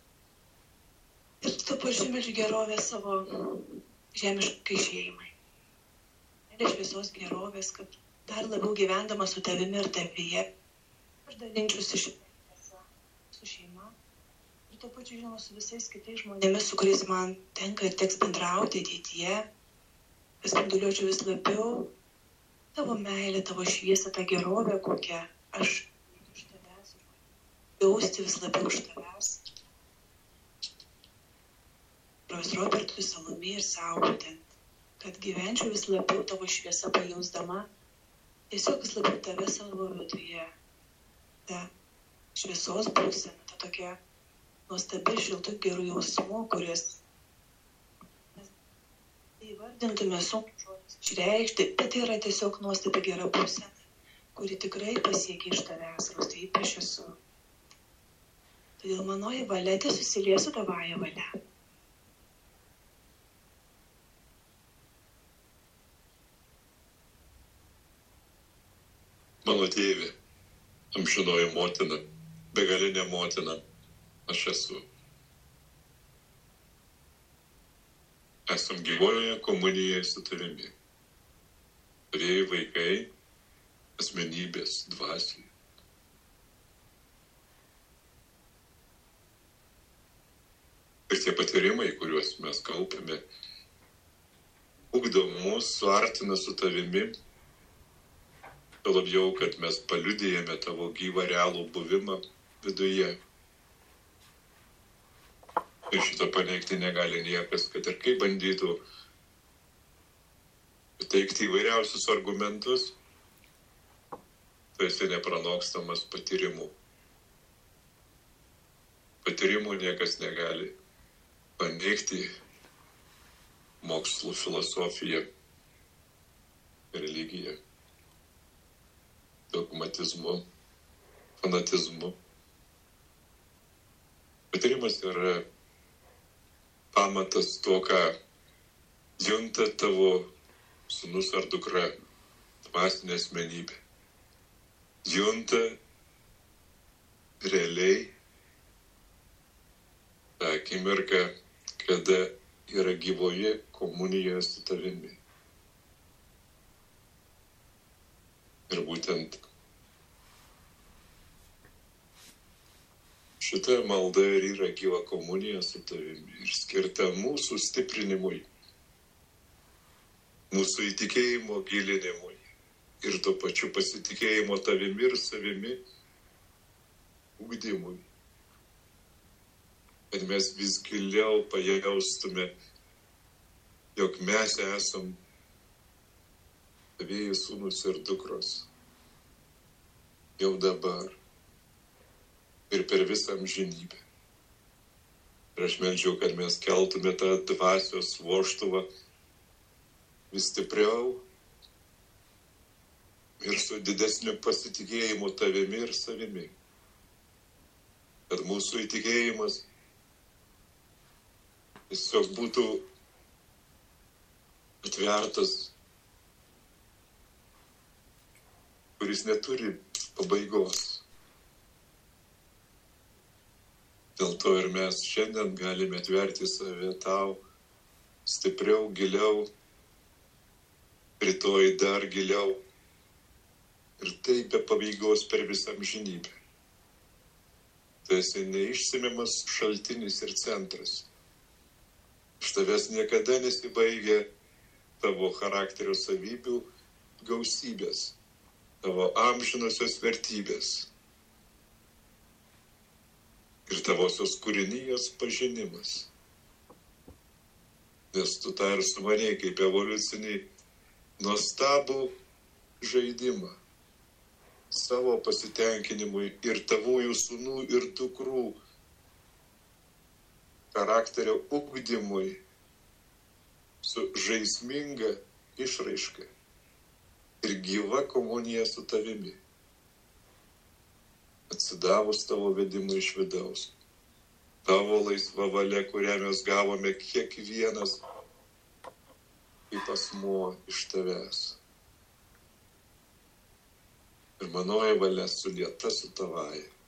Ir tuo pačiu meldžiu gerovę savo žemiškai šeimai. Meldžiu visos gerovės, kad dar labiau gyvendama su tavimi ir tavyje, aš dalinčiausi su šeima. Ir tuo pačiu, žinoma, su visais kitais žmonėmis, su kuriais man tenka ir teks bendrauti ateityje, kad spinduliuočiau vis labiau tavo meilę, tavo šviesą, tą gerovę, kokią aš iš tavęs, jausti vis labiau iš tavęs. Brolius Robertui, Salomėjai ir sau būtent kad gyvenčiau vis labiau tavo šviesą pajausdama, tiesiog vis labiau tave savo viduje. Ta šviesos būsena, ta tokia nuostabi šiltų gerų jausmų, kurias įvardintume sunku žodžiais išreikšti, bet tai yra tiesiog nuostabi gera būsena, kuri tikrai pasiekia iš tavęs, rūstybė aš esu. Todėl manoji valia tesusilies su tavąja valia. Mano tėvė, amžinoji motina, begalinė motina, aš esu. Esam gyvojoje komunijoje su tavimi. Turėjai vaikai, asmenybės, dvasiai. Ir tie patyrimai, kuriuos mes kaupiame, ugdo mus, suartina su tavimi, tuo labiau, kad mes paliudijame tavo gyvą realų buvimą viduje. Ir šito paneigti negali niekas, kad ir kaip bandytų teikti įvairiausius argumentus, tu esi nepranokstamas patyrimų. Patyrimų niekas negali paneigti mokslų, filosofija, religija, dogmatizmu, fanatizmu. Patyrimas yra pamatas to, ką junta tavo sūnus ar dukra, dvasinė asmenybė. Junta realiai tą akimirką, kada yra gyvoje komunijoje su tavimi. Ir būtent šita malda ir yra gyva komunija su tavimi ir skirta mūsų stiprinimui, mūsų įtikėjimo gilinimui ir tuo pačiu pasitikėjimo tavimi ir savimi ugdymui. Kad mes vis giliau pajaustume, jog mes esam tavieji sūnus ir dukros jau dabar ir per visą amžinybę. Ir aš meldžiu, kad mes keltume tą dvasios vožtuvą vis stipriau ir su didesniu pasitikėjimu tavimi ir savimi. Kad mūsų įtikėjimas tiesiog būtų atvertas, kuris neturi pabaigos. Dėl to ir mes šiandien galime atverti save tau stipriau, giliau, rytoj dar giliau ir taip be pabaigos per visą amžinybę. Tai esi neišsemiamas šaltinis ir centras. Iš tavęs niekada nesibaigia tavo charakterio savybių gausybės, tavo amžinosios vertybės ir tavosios kūrinijos pažinimas. Nes tu tą ir sumanei kaip evoliucinį nuostabų žaidimą savo pasitenkinimui ir tavųjų sūnų ir dukrų charakterio ugdymui su žaisminga išraiška ir gyva komunija su tavimi, atsidavus tavo vedimui iš vidaus, tavo laisva valia, kurią mes gavome kiekvienas kaip asmuo iš tavęs. Ir manoji valia sulieta su tavaja.